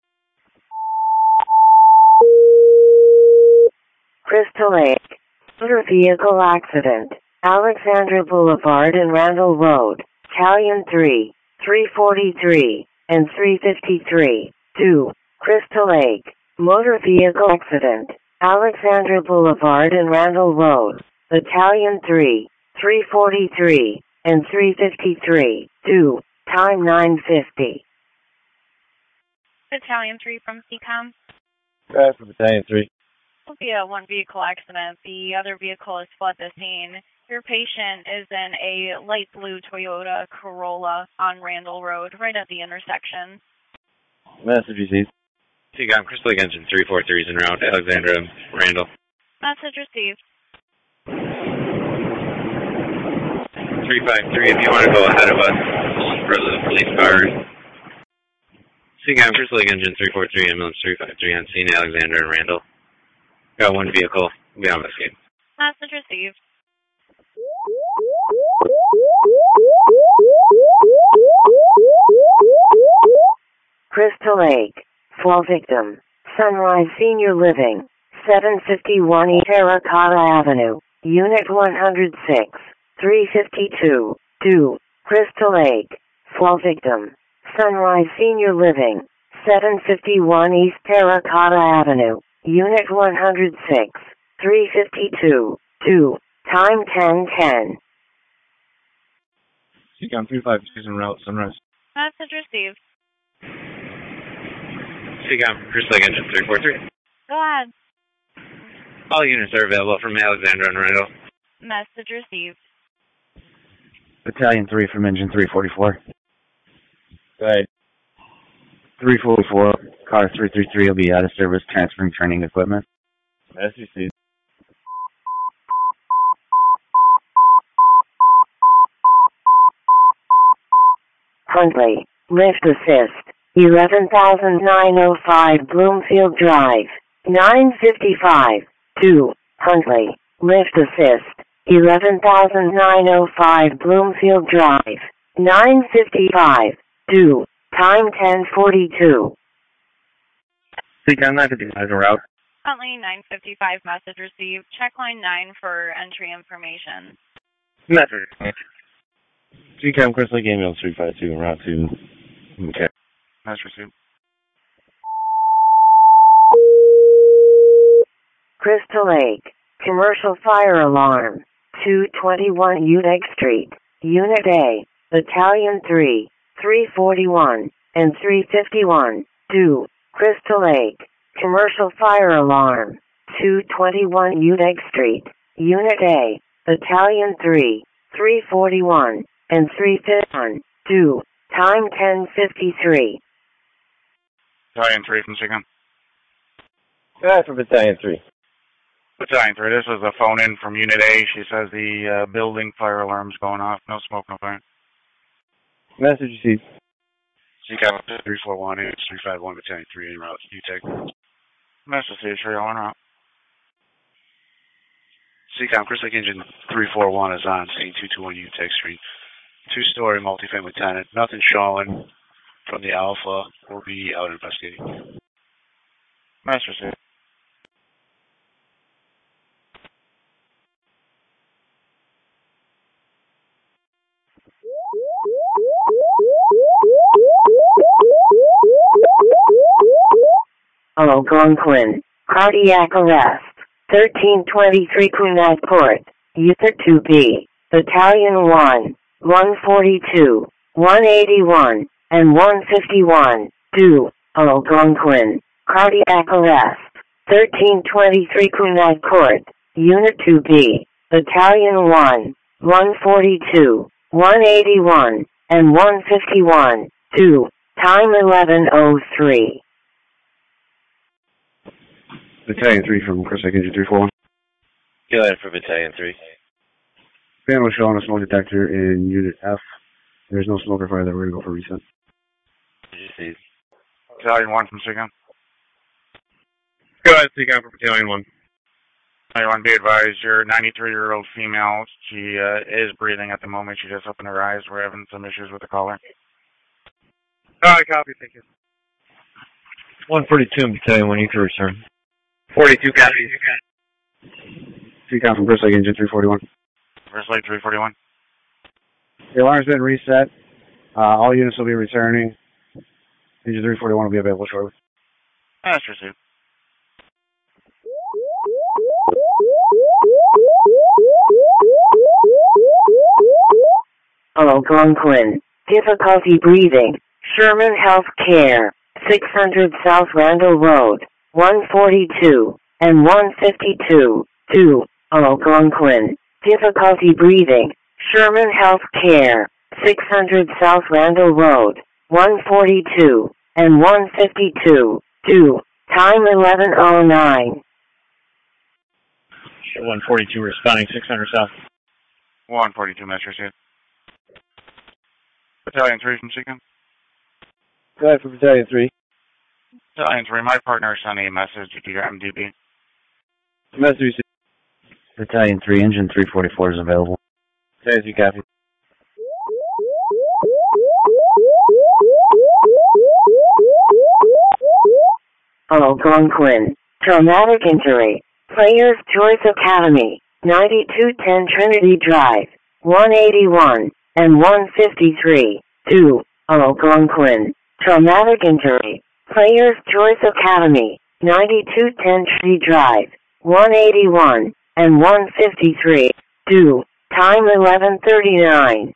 Crystal Lake. Motor vehicle accident. Alexandra Boulevard and Randall Road. Italian three, three forty-three, and three fifty-three. two. Crystal Lake. Motor vehicle accident. Alexandra Boulevard and Randall Road. Italian three, three forty-three, and three fifty-three. two. Time nine fifty. Battalion three from Seacom. Drive for Battalion three. Will be a one vehicle accident. The other vehicle has fled the scene. Your patient is in a light blue Toyota Corolla on Randall Road, right at the intersection. Message received. Seacom, Crystal Lake Engine three forty-three is en route, Alexandra, Randall. Message received. three five three, if you want to go ahead of us for the police car. Seacom, Crystal Lake Engine three forty-three, ambulance three five three on scene, Alexandra and Randall. Got one vehicle. We'll be on this game. Message received. Crystal Lake. For victim. Sunrise Senior Living. seven fifty-one East Terracotta Avenue. Unit one oh six. three fifty-two. two. Crystal Lake. For victim. Sunrise Senior Living. seven fifty-one East Terracotta Avenue. Unit one oh six. three fifty-two. two. Time ten ten. Seacom three five two is en route, Sunrise. Message received. Seacom, Crystal Lake Engine three forty-three. Go ahead. All units are available from Alexandra and Randall. Message received. Battalion three from Engine three forty-four. Go ahead. three forty-four, car three three three will be out of service transferring training equipment. Message received. Huntley. Lift assist. eleven thousand nine hundred five Bloomfield Drive. nine fifty-five. two. Huntley. Lift assist. eleven thousand nine hundred five Bloomfield Drive. nine fifty-five. two. Time ten forty-two. Seacom nine fifty-five en route. Huntley nine fifty-five message received. Check line nine for entry information. Message. Seacom Crystal Lake Ambulance three five two en route to okay. Message received. Crystal Lake. Commercial fire alarm. two twenty-one Udeck Street. Unit A. Battalion three. three forty-one and three fifty-one. two. Crystal Lake. Commercial fire alarm. two twenty-one Udeck Street. Unit A. Battalion three. three forty-one and three fifty-one. two. Time ten fifty-three. Battalion three from Seacom. Go ahead for Battalion three. Battalion three, this is a phone in from Unit A. She says the uh, building fire alarm's going off. No smoke, no fire. Message received. Seacom three four one, it's three five one, Battalion three en route. You take. Message received, sure, y'all en route. Seacom, Crystal Lake Engine three four one is on scene, two twenty-one Uteck Street. Two-story multifamily tenant. Nothing showing from the Alpha. We'll be out investigating. Master Suit. Algonquin. Cardiac arrest. thirteen twenty-three Quinag Court. Uther two B. Battalion one. one forty-two. one eighty-one. And one fifty-one. two. Algonquin. Cardiac arrest. thirteen twenty-three Quinag Court. Unit two B. Battalion one. one forty-two. one eighty-one. And one fifty-one. two. Time eleven oh three. Battalion three from Chris Lake Engine three four one. Go ahead for Battalion three. Fan was showing a smoke detector in Unit F. There's no smoke or fire there. We're going to go for reset. Did you see? Battalion one from Seacon. Go ahead, Seacon for Battalion one. I want to be advised, your ninety-three-year-old female, she uh, is breathing at the moment. She just opened her eyes. We're having some issues with the caller. All right, copy. Thank you. one forty-two in Battalion one, you can return. forty-two copies. Seacon from Chris Lake Engine three forty-one. Chris Lake three forty-one. The alarm's been reset. Uh, all units will be returning. Engine three forty-one will be available shortly. Master Suit. Algonquin. Difficulty breathing. Sherman Health Care. six hundred South Randall Road. one forty-two. And one fifty-two. two. Algonquin. Difficulty breathing. Sherman Health Care. six hundred South Randall Road. one forty-two. And one fifty-two. two. Time eleven oh nine. one forty-two responding, six hundred South. one forty-two, Master Suit. Battalion three from Seacon. Go ahead for Battalion three. Battalion three, my partner sent a message to your M D B. Message. Battalion three, engine three forty-four is available. Thank you, copy. Algonquin. Traumatic injury. Players Choice Academy. ninety-two ten Trinity Drive. one eighty-one. And one fifty-three. two. Algonquin. Traumatic injury. Players Choice Academy. ninety-two ten Trinity Drive. one eighty-one. And one fifty-three. two. Time eleven thirty-nine.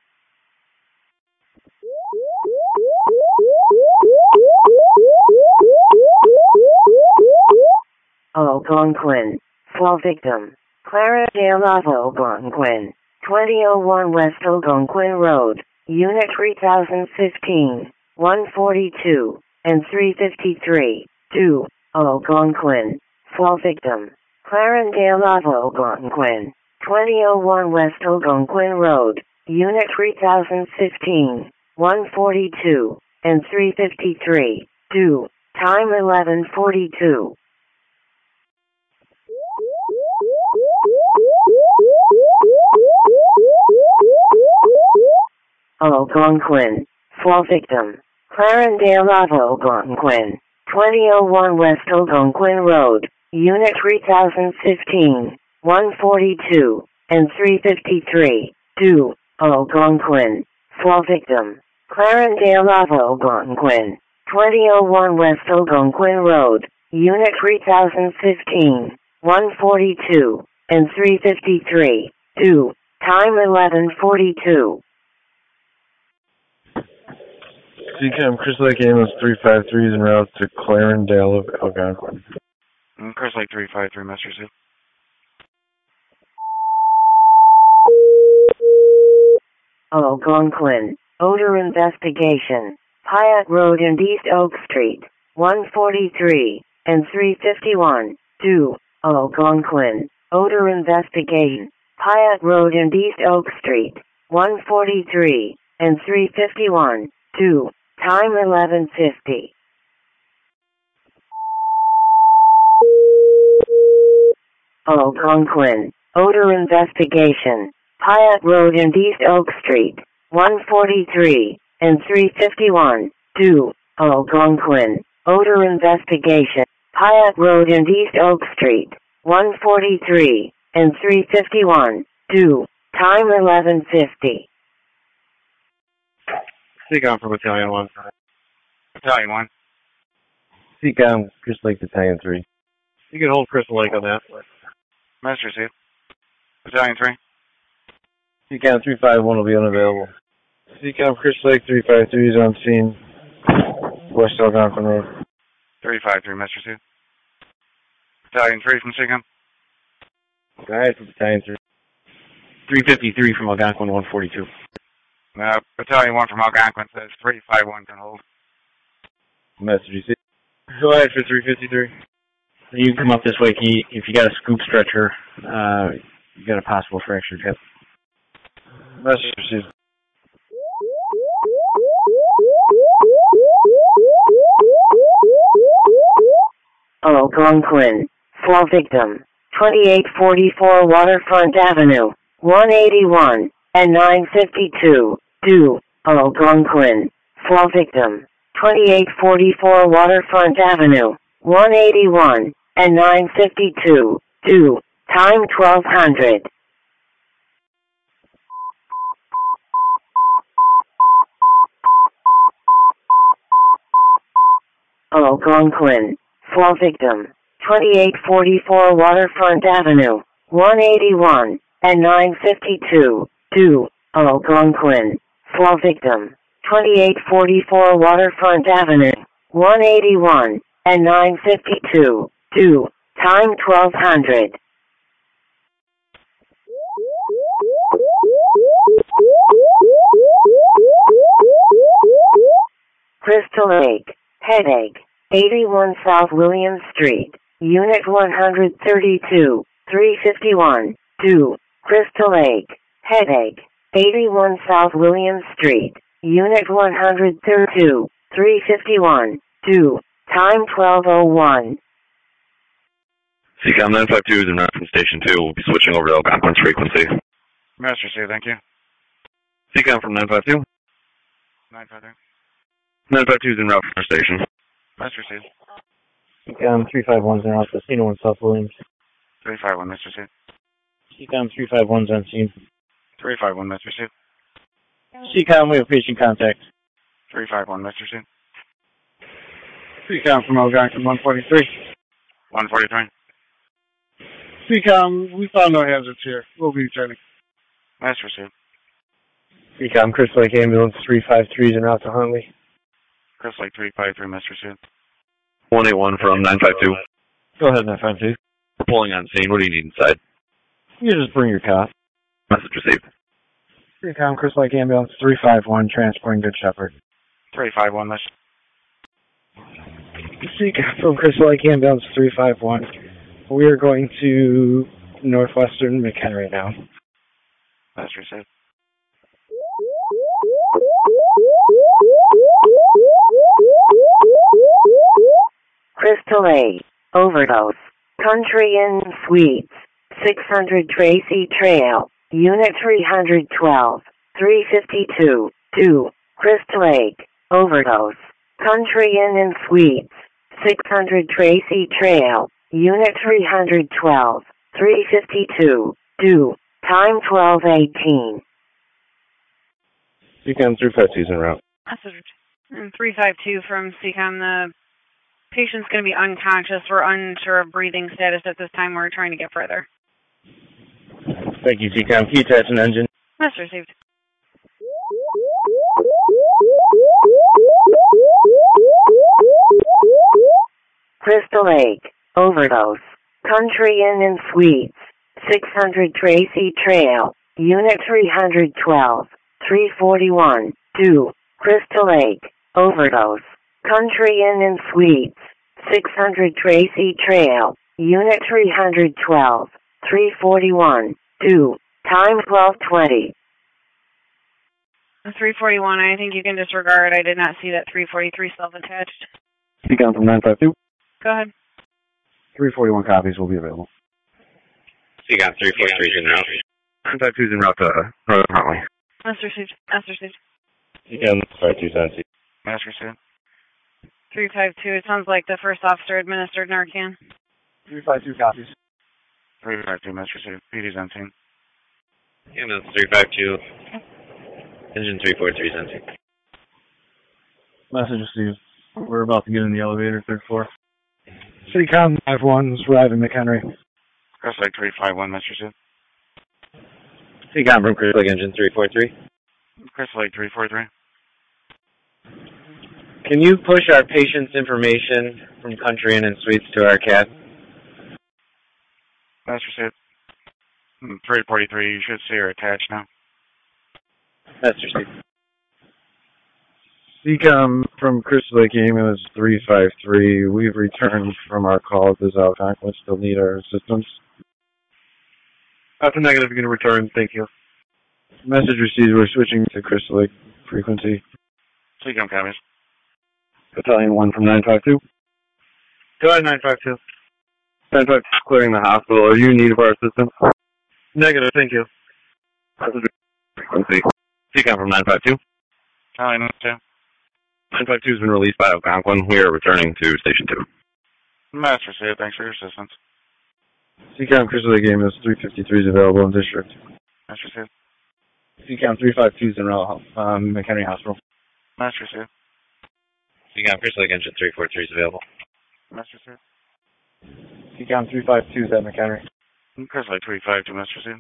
Algonquin. Fall victim. Clara de Lava Algonquin. twenty oh one West Algonquin Road. Unit three thousand fifteen. one forty-two. And three fifty-three. two. Algonquin. Fall victim. Clara de Lava Algonquin. twenty oh one West Algonquin Road. Unit three thousand fifteen. one forty-two. And three fifty-three. two. Time eleven forty-two. Algonquin. Fall victim. Clarendale Lava Algonquin. twenty oh one West Algonquin Road. Unit three thousand fifteen. one forty-two. And three fifty-three. two. Algonquin. Fall victim. Clarendale Lava Algonquin. twenty oh one West Algonquin Road. Unit three thousand fifteen. one forty-two. And three fifty-three. two. Time eleven forty-two. C CAM, Chris Lake Amos three five three is en route to Clarendale of Algonquin. Mm, Chris Lake three five three, Master Suit. Algonquin. Odor investigation. Hyatt Road and East Oak Street. one forty-three. And three fifty-one. two. Algonquin. Odor investigation. Hyatt Road and East Oak Street. one forty-three. And three fifty-one. two. Time eleven fifty. Algonquin. Odor investigation. Hyatt Road and East Oak Street. one forty-three. And three fifty-one. two. Algonquin. Odor investigation. Hyatt Road and East Oak Street, one forty-three and three fifty-one, due, time eleven fifty. Seacom from Battalion one. Battalion one. Seacom, Crystal Lake Battalion three. You can hold Crystal Lake on that. Message received. Battalion three. Seacom three five one will be unavailable. Seacom Crystal Lake three five three is on scene. West Algonquin Road. three five three, message received. Battalion three from Seacom. Go ahead for Battalion three. three fifty-three from Algonquin one forty-two. Uh, Battalion one from Algonquin says three five one can hold. Message received. Go ahead for three fifty-three. You can come up this way. Can you, if you got a scoop stretcher, uh, you got a possible fractured hip. Message received. Algonquin, fall victim, twenty-eight forty-four Waterfront Avenue, one eighty-one and nine fifty-two, due, Algonquin, fall victim, twenty-eight forty-four Waterfront Avenue, one eighty-one and nine fifty-two, due, time twelve hundred. Algonquin, fall victim, twenty-eight forty-four Waterfront Avenue, one eighty-one and nine fifty-two, due, Algonquin, fall victim, twenty-eight forty-four Waterfront Avenue, one eighty-one and nine fifty-two, due, time twelve hundred. Crystal Lake, headache, eighty-one South William Street, Unit one thirty-two, three fifty-one, due, Crystal Lake, headache, eighty-one South William Street, Unit one thirty-two, three fifty-one, due, time twelve oh one. Seacom nine five two is en route from Station two. We'll be switching over to Algonquin's frequency. Message received, thank you. Seacom from nine five two. nine five two. nine five two is en route from our station. Message received. Seacom three five one is on Casino in South Williams. three five one, message received. Seacom three five one is on scene. three five one, message received. Seacom, we have patient contact. three five one, message received. Seacom from Algonquin one forty-three. one forty-three. Seacom, we found no hazards here. We'll be returning. Message received. Seacom Crystal Lake Ambulance three five three is en route to Huntley. Crystal Lake three five three, message received. one eighty-one from nine five two. Go ahead, nine five two. We're pulling on scene. What do you need inside? You just bring your car. Message received. Seacom Crystal Lake Ambulance three five one, transporting Good Shepherd. three five one, message. Seacom from Crystal Lake Ambulance three five one. We are going to Northwestern McHenry now. Message received. Crystal Lake, overdose, Country Inn Suites, six hundred Tracy Trail, Unit three twelve, three fifty-two, due, Crystal Lake, overdose, Country Inn and Suites, six hundred Tracy Trail, Unit three twelve, three fifty-two, due, time twelve eighteen. Seacom three five two is en route. three five two from Seacom. The patient's going to be unconscious. We're unsure of breathing status at this time. We're trying to get further. Thank you, Seacom. Key attach an engine. Message received. Crystal Lake, overdose, Country Inn and Suites, six hundred Tracy Trail, Unit three twelve, three forty-one, due, Crystal Lake, overdose, Country Inn and Suites, six hundred Tracy Trail, Unit three twelve, three forty-one, due, time twelve twenty. three forty-one, I think you can disregard. I did not see that three forty-three self-attached. Seacom from nine five two. Go ahead. three forty-one copies will be available. Seacom three forty-three is en route. nine five two is en route to uh, Northern Huntley. Message received. Message received. Seacom five two seven. Message received. three five two, it sounds like the first officer administered Narcan. three five two copies. three five two, message received. P D's on scene. Ambulance three five two. Engine three four three is on scene. Message received. We're about to get in the elevator, third floor. CityCom five one is arriving McHenry. Crest Lake three five one, message received. CityCom from Crest Lake Engine three four three. Crest Lake three four three. Can you push our patient's information from Country Inn and Suites to our C A D? That's received. three forty-three, you should see her attached now. That's received. CityCom from Crystal Lake Ambulance three five three. We've returned from our call to Algonquin. Still need our assistance. After negative, you're going to return. Thank you. Message received. We're switching to Crystal Lake frequency. CityCom copies. Battalion one from nine five two. Go ahead, nine five two. nine five two clearing the hospital. Are you in need of our assistance? Negative, thank you. Frequency. CityCom from nine five two. Battalion one two. nine five two has been released by Algonquin. We are returning to Station two. Master received. Thanks for your assistance. CityCom Crystal Lake Ambulance three fifty-three is available in district. Master received. CityCom three five two is in Royal um, McHenry Hospital. Master received. CityCom Crystal Lake Engine three four three is available. Master received. CityCom three five two is at McHenry. Crest Lake three five two, Master received.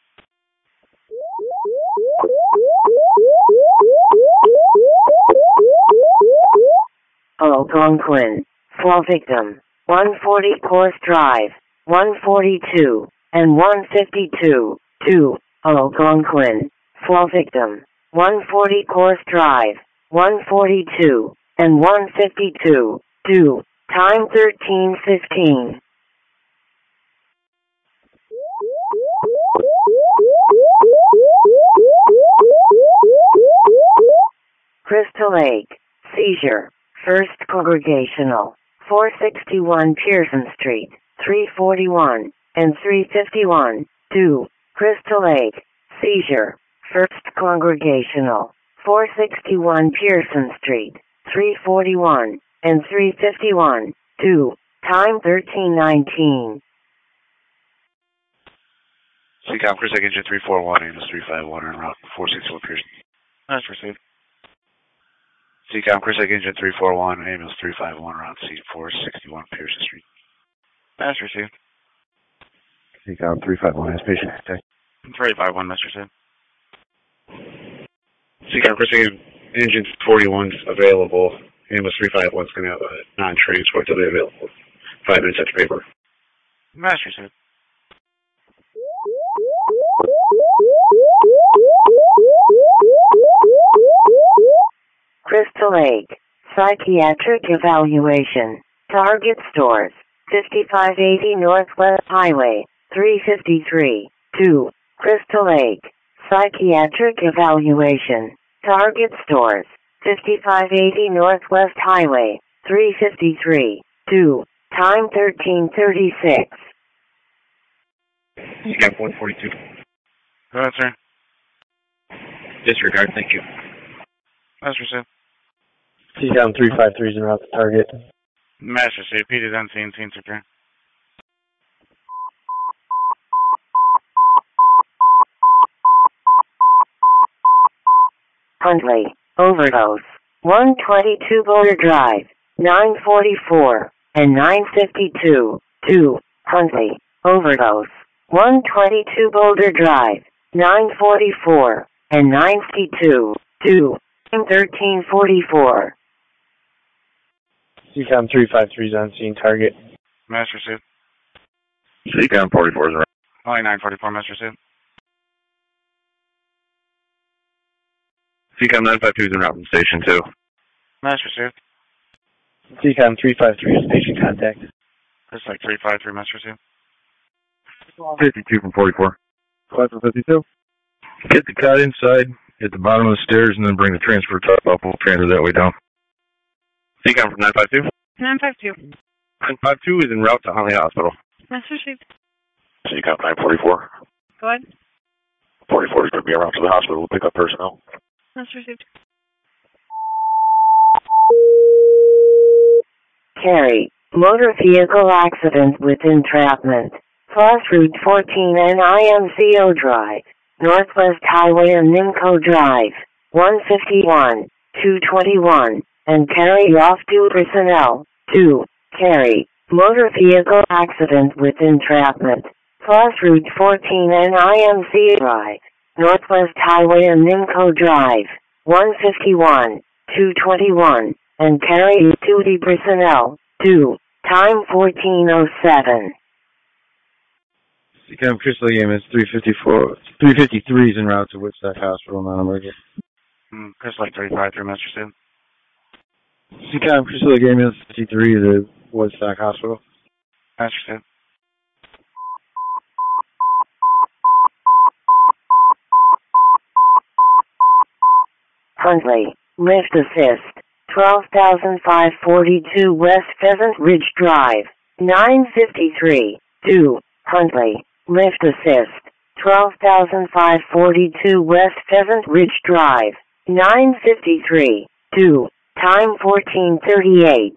Algonquin. Fall victim. one forty Course Drive. one forty-two and one fifty-two. two. Algonquin. Fall victim. one forty Course Drive. one forty-two and one fifty-two. two. Time thirteen fifteen. Crystal Lake. Seizure. First Congregational. four sixty-one Pearson Street. three forty-one and three fifty-one. two. Crystal Lake. Seizure. First Congregational. four sixty-one Pearson Street. three forty-one and three fifty-one. two. Time thirteen nineteen. CityCom Crystal Lake Engine three four one, Ambulance three five one, en route four sixty-one Pearson. That's received. CityCom Crystal Lake Engine three four one, Ambulance three five one, route C four sixty-one Pearson Street. That's received. CityCom three five one has patient contact. three five one, that's received. CityCom Crystal Lake Engine forty-one is available. Ambulance three five one is going to have a non-transport to be available. Five minutes after paper. That's received. Crystal Lake. Psychiatric evaluation. Target stores. fifty-five eighty Northwest Highway. three fifty-three. two. Crystal Lake. Psychiatric evaluation. Target stores. fifty-five eighty Northwest Highway. three fifty-three. two. Time thirteen thirty-six. CityCom one forty-two. Go ahead, sir. Disregard, thank you. That's received. CityCom three five three is en route to target. Master received. P D's on scene, scene secure. Huntley. Overdose. one twenty-two Boulder Drive. nine forty-four and nine fifty-two. two. Huntley. Overdose. one twenty-two Boulder Drive. nine forty-four and nine fifty-two. two. thirteen forty-four. CityCom three five three is on scene target. Master received. CityCom forty-four is around. Only nine forty-four, Master received. CityCom nine five two is en route from Station two. Master received. CityCom three five three is patient contact. It's like three five three, Master received. fifty-two from forty-four. Class of fifty-two. Get the cot inside, at the bottom of the stairs, and then bring the transfer top up. We'll transfer that way down. CityCom from nine five two. nine five two. nine five two is en route to Huntley Hospital. Master received. CityCom nine forty-four. Go ahead. forty-four is going to be en route to the hospital to pick up personnel. Master received. Carry. Motor vehicle accident with entrapment. Plus Route fourteen N I M C O Drive. Northwest Highway and Nimco Drive. one fifty-one, two twenty-one. And carry off two personnel. two. Carry. Motor vehicle accident with entrapment. Plus Route fourteen N I M C Drive. Northwest Highway and Nimco Drive. one fifty-one, two twenty-one. And carry duty personnel. two. Time fourteen oh seven. C CAM Crystal Game is three fifty-four. three fifty-three is en route to Woodstock Hospital, non-emergent. Mm, Crystal Lake three five three, Master Sam. C CAM Crystal Game is fifty-three to Woodstock Hospital. Master Sam. Huntley. Lift assist. twelve thousand five hundred forty-two West Pheasant Ridge Drive. nine fifty-three. two. Huntley. Lift assist. twelve thousand five hundred forty-two West Pheasant Ridge Drive. nine fifty-three. two. Time fourteen thirty-eight.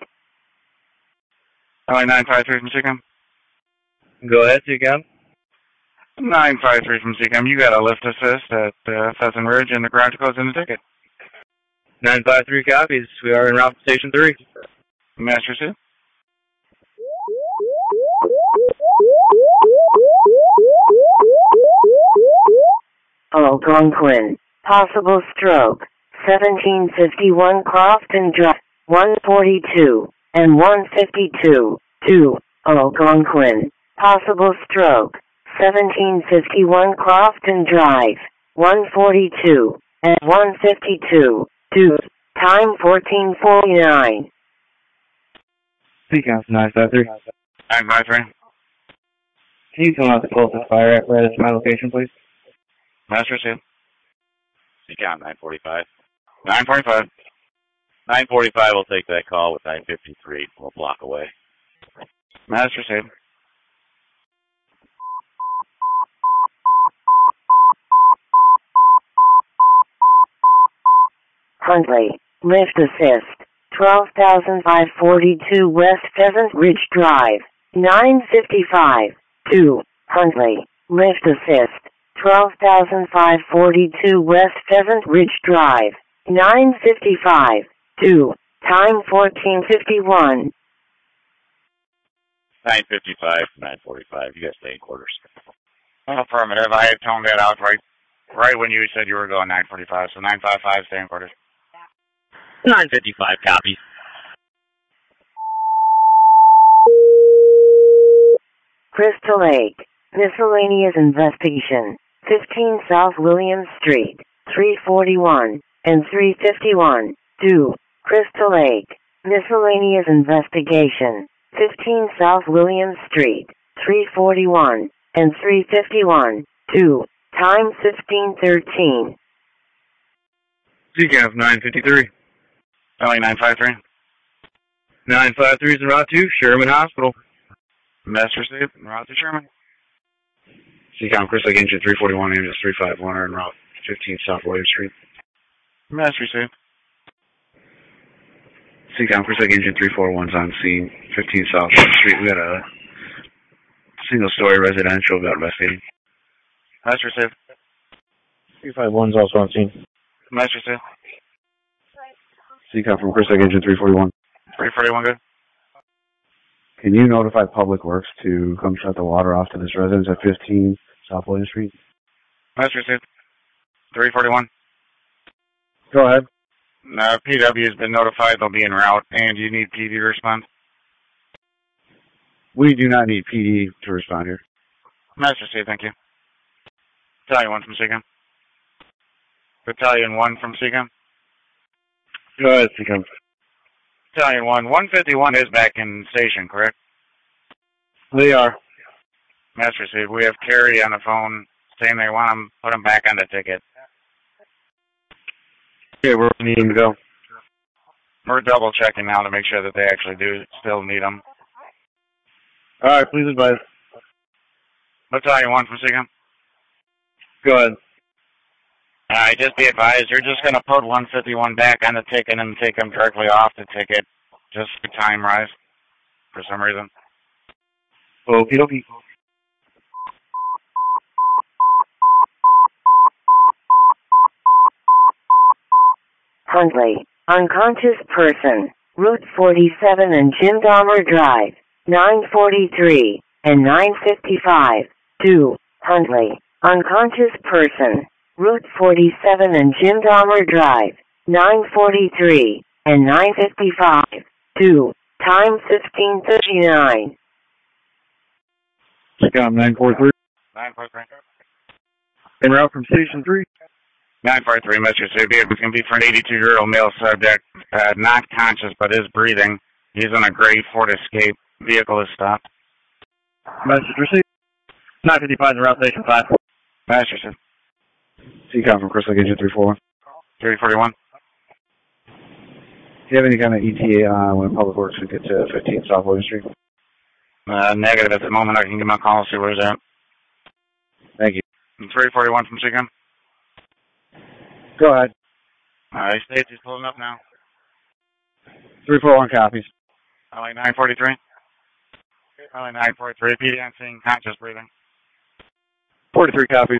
L A nine five three from C CAM. Go ahead, C CAM. nine five three from C CAM. You got a lift assist at uh, Pheasant Ridge and the garage code's in the ticket. nine five three copies. We are en route to Station three. Master Sam. Algonquin. Possible stroke. seventeen fifty-one Crofton Drive. one forty-two. And one fifty-two. two. Algonquin. Possible stroke. seventeen fifty-one Crofton Drive. one forty-two. And one fifty-two. two. Time fourteen forty-nine. C CAM nine five three. nine five three. Can you come out the closest fire apparatus to my location, please? Master Sam. C CAM nine forty-five. nine forty-five. nine forty-five will take that call with nine fifty-three. We'll block away. Master Sam. Huntley. Lift assist. twelve thousand five hundred forty-two West Pheasant Ridge Drive. nine fifty-five. two. Huntley. Lift assist. twelve thousand five hundred forty-two West Pheasant Ridge Drive. nine fifty-five. two. Time fourteen fifty-one. nine fifty-five, nine forty-five. You guys stay in quarters. Affirmative. I had toned that out right right when you said you were going nine forty-five, so nine fifty-five, stay in quarters. nine fifty-five, copy. Crystal Lake. Miscellaneous investigation. fifteen South Williams Street. three forty-one. And three fifty-one. two. Crystal Lake. Miscellaneous investigation. fifteen South Williams Street. three forty-one. And three fifty-one. two. Time fifteen thirteen. C CAM nine fifty-three. L A nine five three. nine five three is en route to Sherman Hospital. Master Steve, en route to Sherman. C CAM Crystal Lake Engine three forty-one, ambulance three five one, en route fifteen South William Street. Master Steve. C CAM Crystal Lake Engine three forty-one's on scene, fifteen South William Street. We got a single story residential we got investigating. Master Steve. three five one's also on scene. Master Steve. C CAM from Crystal Lake Engine three forty-one. three forty-one, good. Can you notify Public Works to come shut the water off to this residence at fifteen South William Street? Master Steve. three forty-one. Go ahead. Uh, P W has been notified they'll be en route, and you need P D to respond. We do not need P D to respond here. Master Steve, thank you. Battalion one from C CAM. Battalion one from C CAM. Go ahead, C CAM. Battalion one. one fifty-one is back in station, correct? They are. Master Steve, we have Carrie on the phone saying they want them, put them back on the ticket. Okay, we're needing to go. We're double checking now to make sure that they actually do still need them. All right, please advise. Battalion one from C CAM. Go ahead. All right, just be advised, you're just going to put one fifty-one back on the ticket and take them directly off the ticket, just for time rise. for some reason. Okie dokie. Huntley, unconscious person, Route forty-seven and Jim Dahmer Drive, nine forty-three and nine fifty-five. two. Huntley, unconscious person, Route forty-seven and Jim Dahmer Drive, nine forty-three and nine fifty-five. two. Time fifteen thirty-nine. Scott nine four three. nine four three. En route from Station three. nine four three, Mister C. Vehicle can be for an eighty-two-year-old male subject, uh, not conscious but is breathing. He's in a gray Ford Escape. Vehicle is stopped. Message received. nine fifty-five in route station five. Master, sir. C COM from Crystal Engine three forty-one. three forty-one. Do you have any kind of E T A on when Public Works would get to fifteen South William Street? Uh, negative at the moment. I can give him a call, see where he's at. Thank you. three forty-one from C COM. Go ahead. All right, States, he's pulling up now. three forty-one copies. I like nine forty-three. I like nine forty-three. P D on scene, conscious breathing. forty-three copies.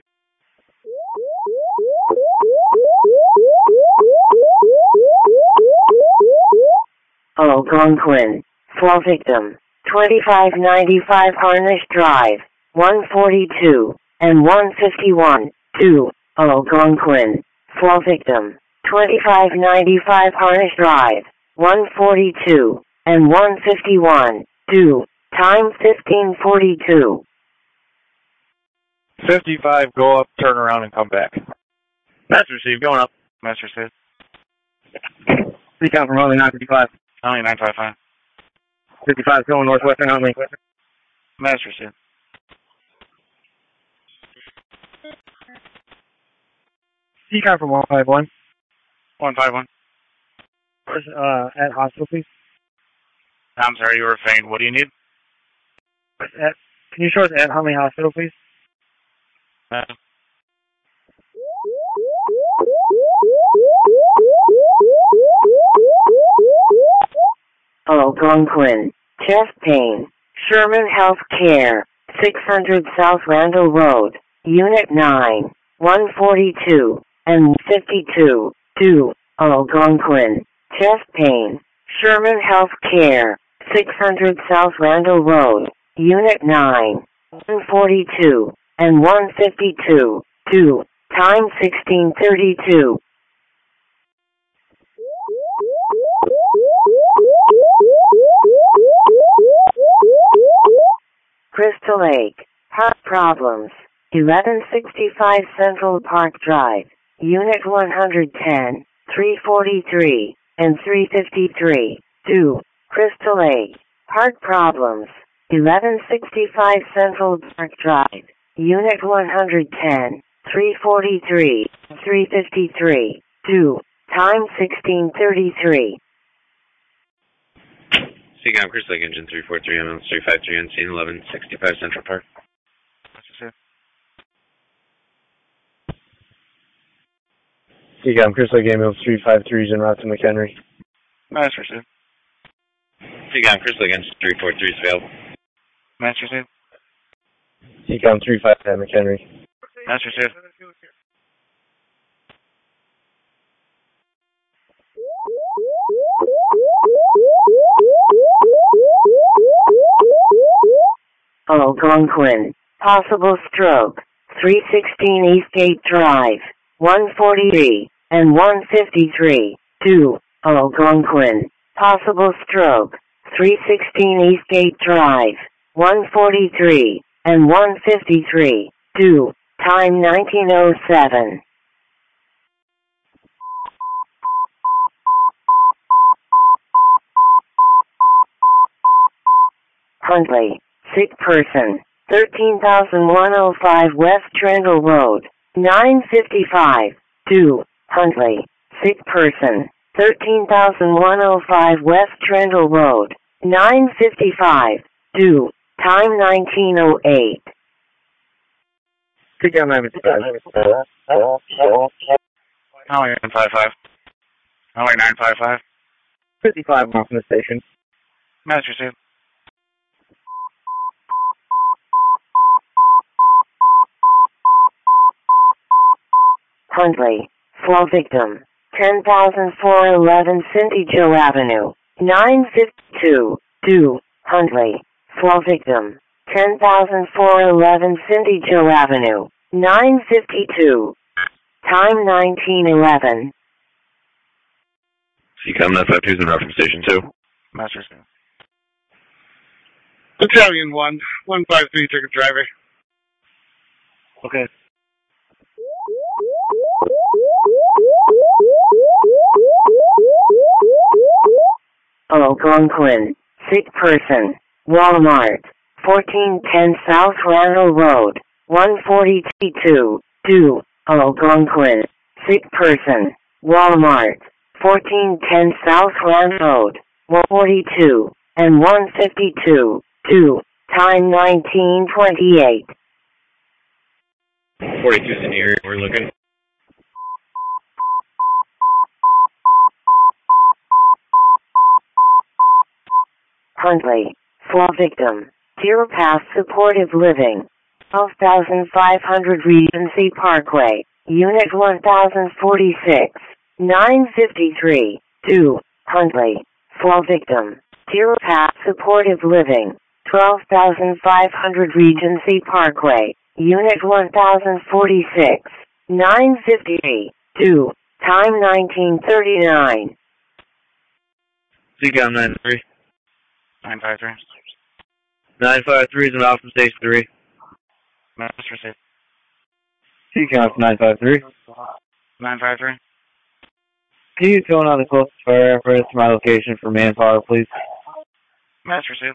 Algonquin, fall victim, twenty-five ninety-five Harnish Drive, one forty-two and one fifty-one. two. Algonquin, fall victim, twenty-five ninety-five Harnish Drive, one forty-two and one fifty-one. two. Time fifteen forty-two. fifty-five, go up, turn around, and come back. Master received, going up. Master says. C COM from Huntley nine fifty-five. Only nine five five. fifty-five going northwestern Huntley. Master says. C COM from one five one. one five one. Uh, at hospital, please. I'm sorry, you were faint. What do you need? At, can you show us at Huntley Hospital, please? Uh, Algonquin, chest pain, Sherman Health Care, six hundred South Randall Road, Unit nine, one forty-two and fifty-two. two. Algonquin, chest pain, Sherman Health Care, six hundred South Randall Road, Unit nine, one forty-two and one fifty-two. two. Time sixteen thirty-two. Crystal Lake, heart problems, eleven sixty-five Central Park Drive, Unit one ten, three forty-three and three fifty-three. two. Crystal Lake, heart problems, eleven sixty-five Central Park Drive, Unit one ten, three forty-three and three fifty-three. two. Time sixteen thirty-three. C COM, Crystal Lake Engine three four three, ambulance three five three on scene, eleven sixty-five Central Park. C COM, Crystal Lake Ambulance three five three is en route to McHenry. Master says. C COM, Crystal Lake Engine three four three is available. Master says. C COM three five at McHenry. Master says. Algonquin, possible stroke, three sixteen Eastgate Drive, one forty-three and one fifty-three. two. Algonquin, possible stroke, three sixteen Eastgate Drive, one forty-three and one fifty-three. two. Time nineteen oh seven. Huntley, sick person, thirteen thousand one hundred five West Trendle Road, nine fifty-five. two. Huntley, sick person, thirteen thousand one hundred five West Trendle Road, nine fifty-five. two. Time nineteen oh eight. C COM nine fifty-five. Only nine five five. Only nine five five. fifty-five off from the station. Master says. Huntley. Flow victim. ten thousand four hundred eleven Cindy Joe Avenue. nine fifty-two. two. Huntley. Flow victim. ten thousand four hundred eleven Cindy Joe Avenue. nine fifty-two. Time nineteen eleven. C COM nine five two is in route from Station two. Master Scan. Battalion one, one five three, ticket driver. Okay. Algonquin. Sick person. Walmart. fourteen ten South Randall Road. one forty-two. two. Algonquin. Sick person. Walmart. fourteen ten South Randall Road. one forty-two. And one fifty-two. two. Time nineteen twenty-eight. forty-two's in the area we're looking. Huntley. Flow victim. Deer Path Supportive Living. twelve thousand five hundred Regency Parkway. Unit one thousand forty-six. nine fifty-three. two. Huntley. Flow victim. Deer Path Supportive Living. twelve thousand five hundred Regency Parkway. Unit one thousand forty-six. nine fifty-three. two. Time nineteen thirty-nine. C COM nine three. nine five three. nine five three is an off from Station three. Master Scan. C COM nine five three. nine five three. Can you tone on the closest fire apparatus to my location for manpower, please? Master Scan.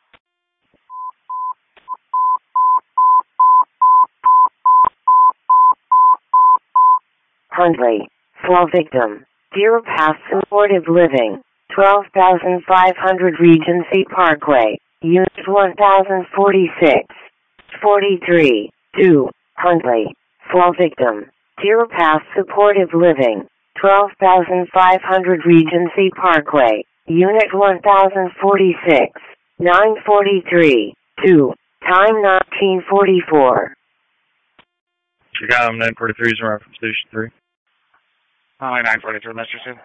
Huntley. Flow victim. Deer Path Supportive Living. twelve thousand five hundred Regency Parkway. Unit one thousand forty-six. forty-three. two. Huntley. Flow victim. Deer Path Supportive Living. twelve thousand five hundred Regency Parkway. Unit one thousand forty-six. nine forty-three. two. Time nineteen forty-four. C COM nine forty-three is around from Station three. Only nine forty-three, Master Scan.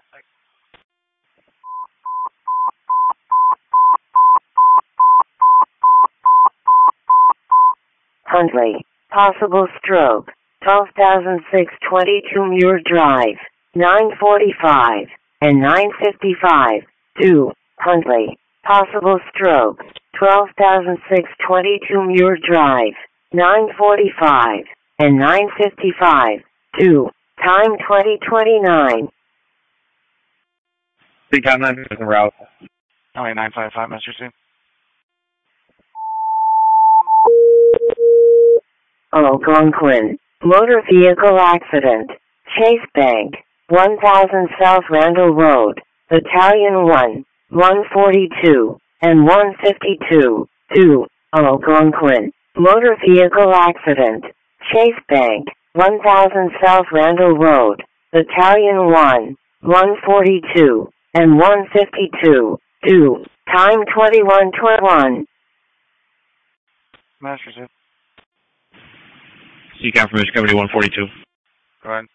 Huntley. Possible stroke. twelve thousand six hundred twenty-two Muir Drive. nine forty-five. And nine fifty-five. two. Huntley. Possible stroke. twelve thousand six hundred twenty-two Muir Drive. nine forty-five. And nine fifty-five. two. Time twenty twenty-nine. C COM nine is en route. Only nine five five, Master Scan. Algonquin. Motor vehicle accident. Chase Bank. one thousand South Randall Road. Battalion one. one forty-two. And one fifty-two. two. Algonquin. Motor vehicle accident. Chase Bank. one thousand South Randall Road. Battalion one. one forty-two. And one fifty-two. two. Time twenty-one twenty-one. Master Scan. C COM Information Company one forty-two. Go ahead.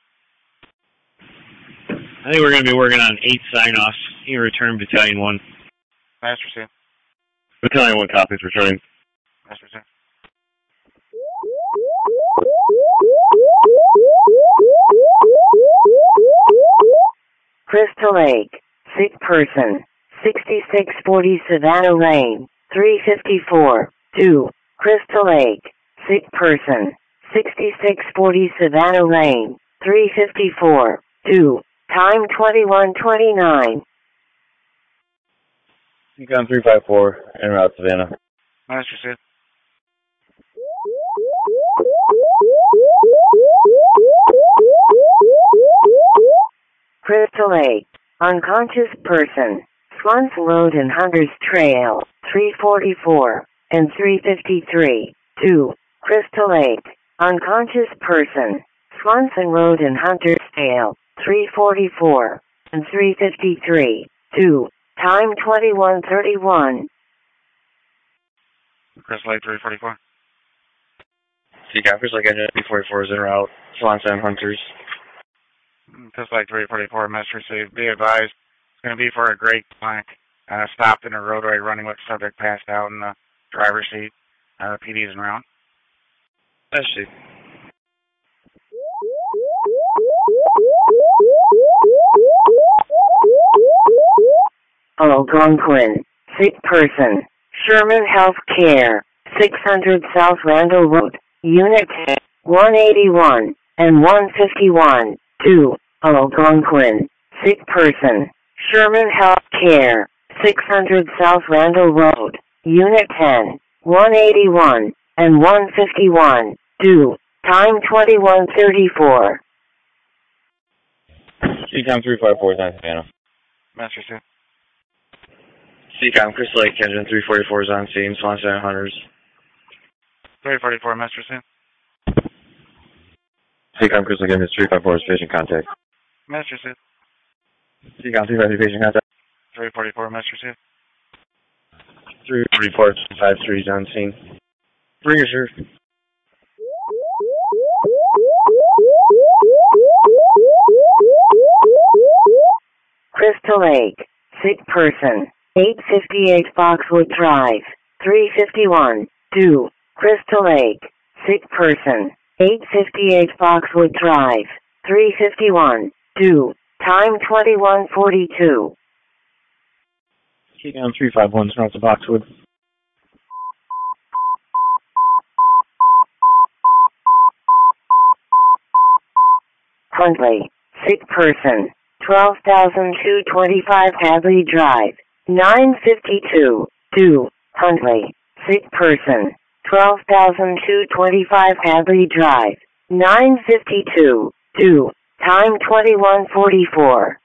I think we're going to be working on eight sign-offs. You return Battalion one. Master Scan. Battalion one copies returning. Master Scan. Crystal Lake. Sick person. sixty-six forty Savannah Lane. three fifty-four. two. Crystal Lake. Sick person. sixty-six forty Savannah Lane. three fifty-four. two. Time twenty-one twenty-nine. C COM three five four, en route Savannah. Master Scan. Crystal Lake. Unconscious person. Swanson Road and Hunter's Trail. three forty-four. And three fifty-three. two. Crystal Lake. Unconscious person. Swanson Road and Hunter's Trail. three forty-four. And three fifty-three. two. Time twenty-one thirty-one. Crystal Lake three forty-four. C COM Crystal Lake Engine three forty-four is en route. Swanson Hunters. Just like three forty-four, message received. Be advised, it's going to be for a great blank. Uh, stopped in a roadway running with subject passed out in the driver's seat. Uh, P D's en route. Message received. Algonquin. Sick person. Sherman Health Care. six hundred South Randall Road. Unit one eighty-one and one fifty-one. two. Algonquin. Sick person. Sherman Health Care. six hundred South Randall Road. Unit ten. one eighty-one and one fifty-one. two. Time twenty-one thirty-four. C COM three five four is on Savannah. Master two. C COM Crystal Lake Engine three forty-four is on scene. Swan Seven Hunters. three forty-four, Master two. C COM Crystal Lake Engine three five four is patient contact. Master two. C COM three fifty patient contact. three forty-four, Master two. three forty-four five three is on scene. Bring your sir. Crystal Lake. Sick person. eight fifty-eight Foxwood Drive. three fifty-one. two. Crystal Lake. Sick person. eight fifty-eight Foxwood Drive. three fifty-one. two. Time twenty-one forty-two. C COM three five one is north of Foxwood. Huntley. Sick person. twelve thousand two hundred twenty-five Hadley Drive. nine fifty-two. two. Huntley. Sick person. twelve thousand two hundred twenty-five Hadley Drive. nine fifty-two. two. Time twenty-one forty-four.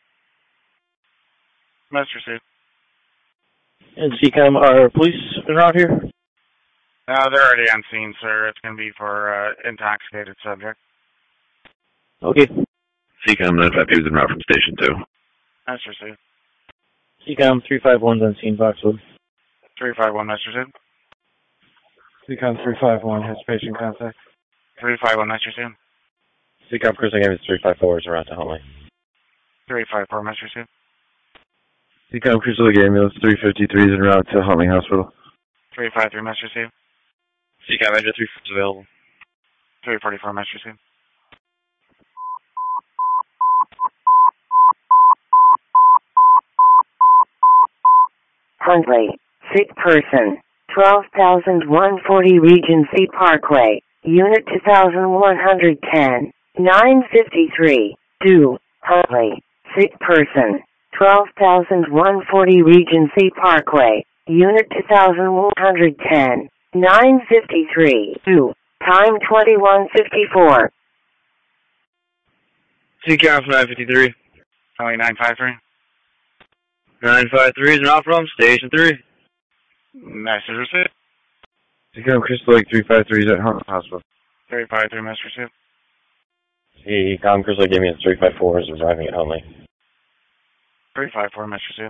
Master two. And C COM, are police around here? Uh, they're already on scene, sir. It's going to be for uh, intoxicated subject. Okay. C COM nine five two is en route from Station two. Master two. C COM three five one is on scene, Foxwood. three five one, Master two. C COM three five one has patient contact. three five one, Master two. C COM Crystal Lake Engine three five four is around to Huntley. three five four, Master two. C COM Crystal Lake Ambulance three fifty-three is en route to Huntley Hospital. three five three, Master two. C COM Engine three is available. three forty-four, Master two. Huntley. Sick person. twelve thousand one hundred forty Regency Parkway. Unit two thousand one hundred ten. nine fifty-three. two. Huntley. Sick person. twelve thousand one hundred forty Regency Parkway. Unit two thousand one hundred ten. nine fifty-three. two. Time twenty-one fifty-four. C COM nine fifty-three. Only nine five three. nine five three is not from Station three. Master receipt. C COM Crystal Lake three five three is at Huntley Hospital. three five three, Master receipt. C COM Crystal Lake Ambulance three five four is arriving at Huntley. three five four, Master receipt.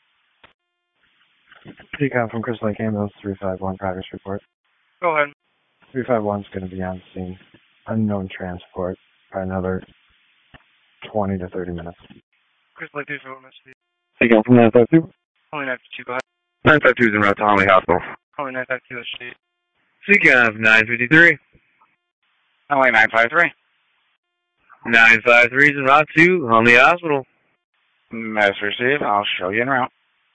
C COM from Crystal Lake Ambulance three five one, progress report. Go ahead. three five one is going to be on scene. Unknown transport by another twenty to thirty minutes. Crystal Lake three five one, Master receipt. C COM from nine five two. Only nine five two, go ahead. nine five two is en route to Huntley Hospital. Only nine five two, Master receipt. C COM nine fifty-three. Only nine five three. nine five three is en route to Huntley Hospital. Master receipt. I'll show you en route.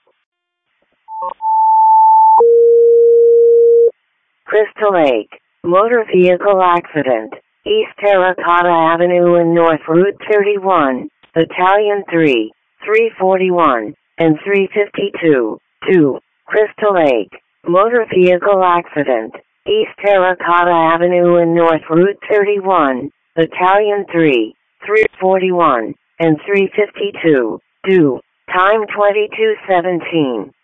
Crystal Lake. Motor vehicle accident. East Terracotta Avenue and North Route thirty-one. Battalion three. three forty-one. And three fifty-two. two. Crystal Lake. Motor vehicle accident. East Terracotta Avenue and North Route thirty-one. Battalion three. three forty-one. And three fifty-two. two. Time twenty-two seventeen.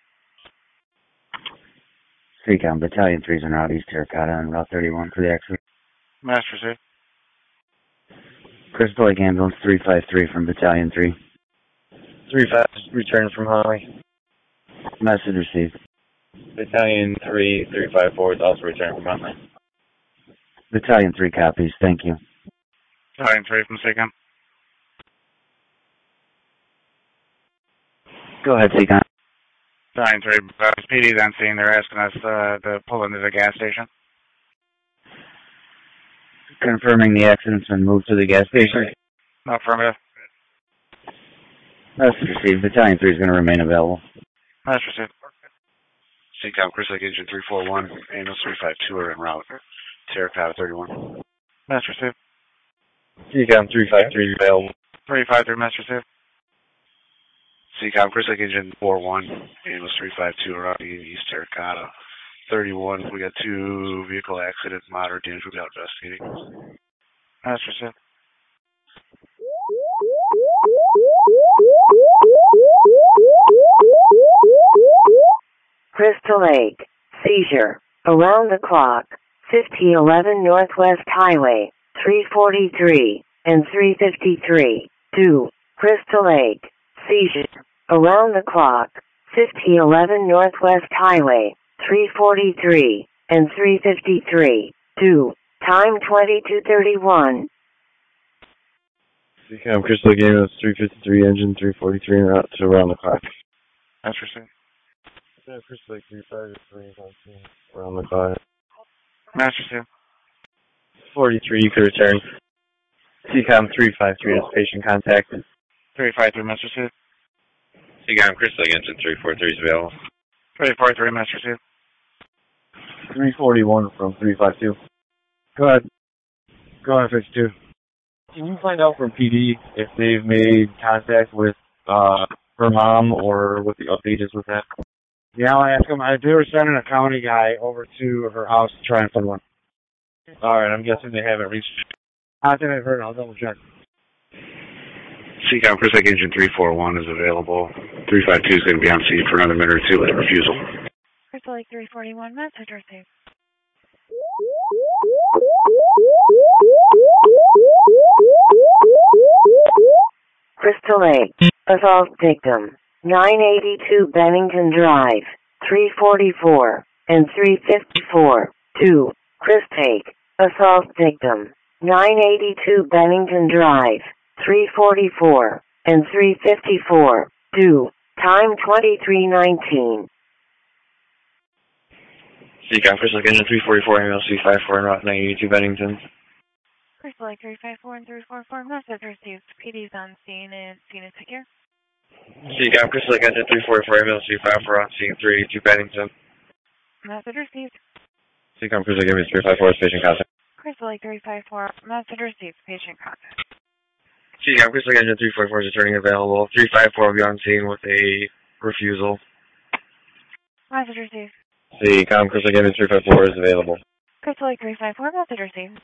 C COM Battalion three is en route East Terracotta and Route thirty-one for the accident. Master receipt. Crystal Lake Ambulance three five three from Battalion three. three five return from Huntley. Message received. Battalion three three five four is also returning from Huntley. Battalion three copies, thank you. Battalion three from C COM. Go ahead, Seacom. Battalion three, uh, P D's on scene. They're asking us uh, to pull into the gas station. Confirming the accident's been moved to the gas station. Affirmative. That's received. Battalion three is going to remain available. That's received. Seacom, Chris Lake Engine three four one, ambulance three five two are en route. Terracotta thirty-one. That's received. Seacom three five three available. three five three, that's received. Seacom, Chris Lake Engine four one, ambulance three five two are out in East Terracotta thirty-one. We got two vehicle accidents, moderate damage. We'll be out investigating. That's received. Crystal Lake, seizure, around the clock, fifty eleven Northwest Highway, three forty-three, and three fifty-three, two, Crystal Lake, seizure, around the clock, fifty eleven Northwest Highway, three forty-three, and three fifty-three, two, time twenty-two thirty-one. Seacom, Crystal Lake Ambulance three fifty-three, engine three forty-three, en route to around the clock. That's received. Yeah, Crystal Lake three five three is on scene. Around the clock. That's received. forty-three, you could return. Seacom three five three is patient contact. three five three, that's received. Seacom, Crystal Lake Engine three four three is available. three four three, that's received. three forty-one from three five two. Go ahead. Go ahead, fifty-two. Can you find out from P D if they've made contact with uh, her mom or what the update is with that? Yeah, I'll ask them. They were sending a county guy over to her house to try and find one. Alright, I'm guessing they haven't reached. I think I've heard. I'll double check. Seacom, Chris Lake Engine three four one is available. three five two is going to be on scene for another minute or two with a refusal. Crystal Lake three forty-one, message received. Crystal Lake, assault victim, nine eighty-two Bennington Drive, three forty-four, and three fifty-four, two, Chris Lake, assault victim, nine eighty-two Bennington Drive, three forty-four, and three fifty-four, two, time twenty-three nineteen. Seacom, Crystal Lake Engine three forty-four, ambulance three five four, en route nine eighty-two Bennington. Crystal Lake three five four and three four four, message received. P D's on scene and scene is secure. Seacom, Crystal Lake Engine three forty-four, ambulance three five four, on scene three eighty-two Bennington. Message received. Seacom, Crystal Lake Engine three five four, patient contact. Crystal Lake three five four, message received. Patient contact. Seacom, Crystal Lake Engine three forty-four is returning available. three five four will be on scene with a refusal. Message received. Seacom, Crystal Lake Engine three five four is available. Crystal Lake three five four, message received.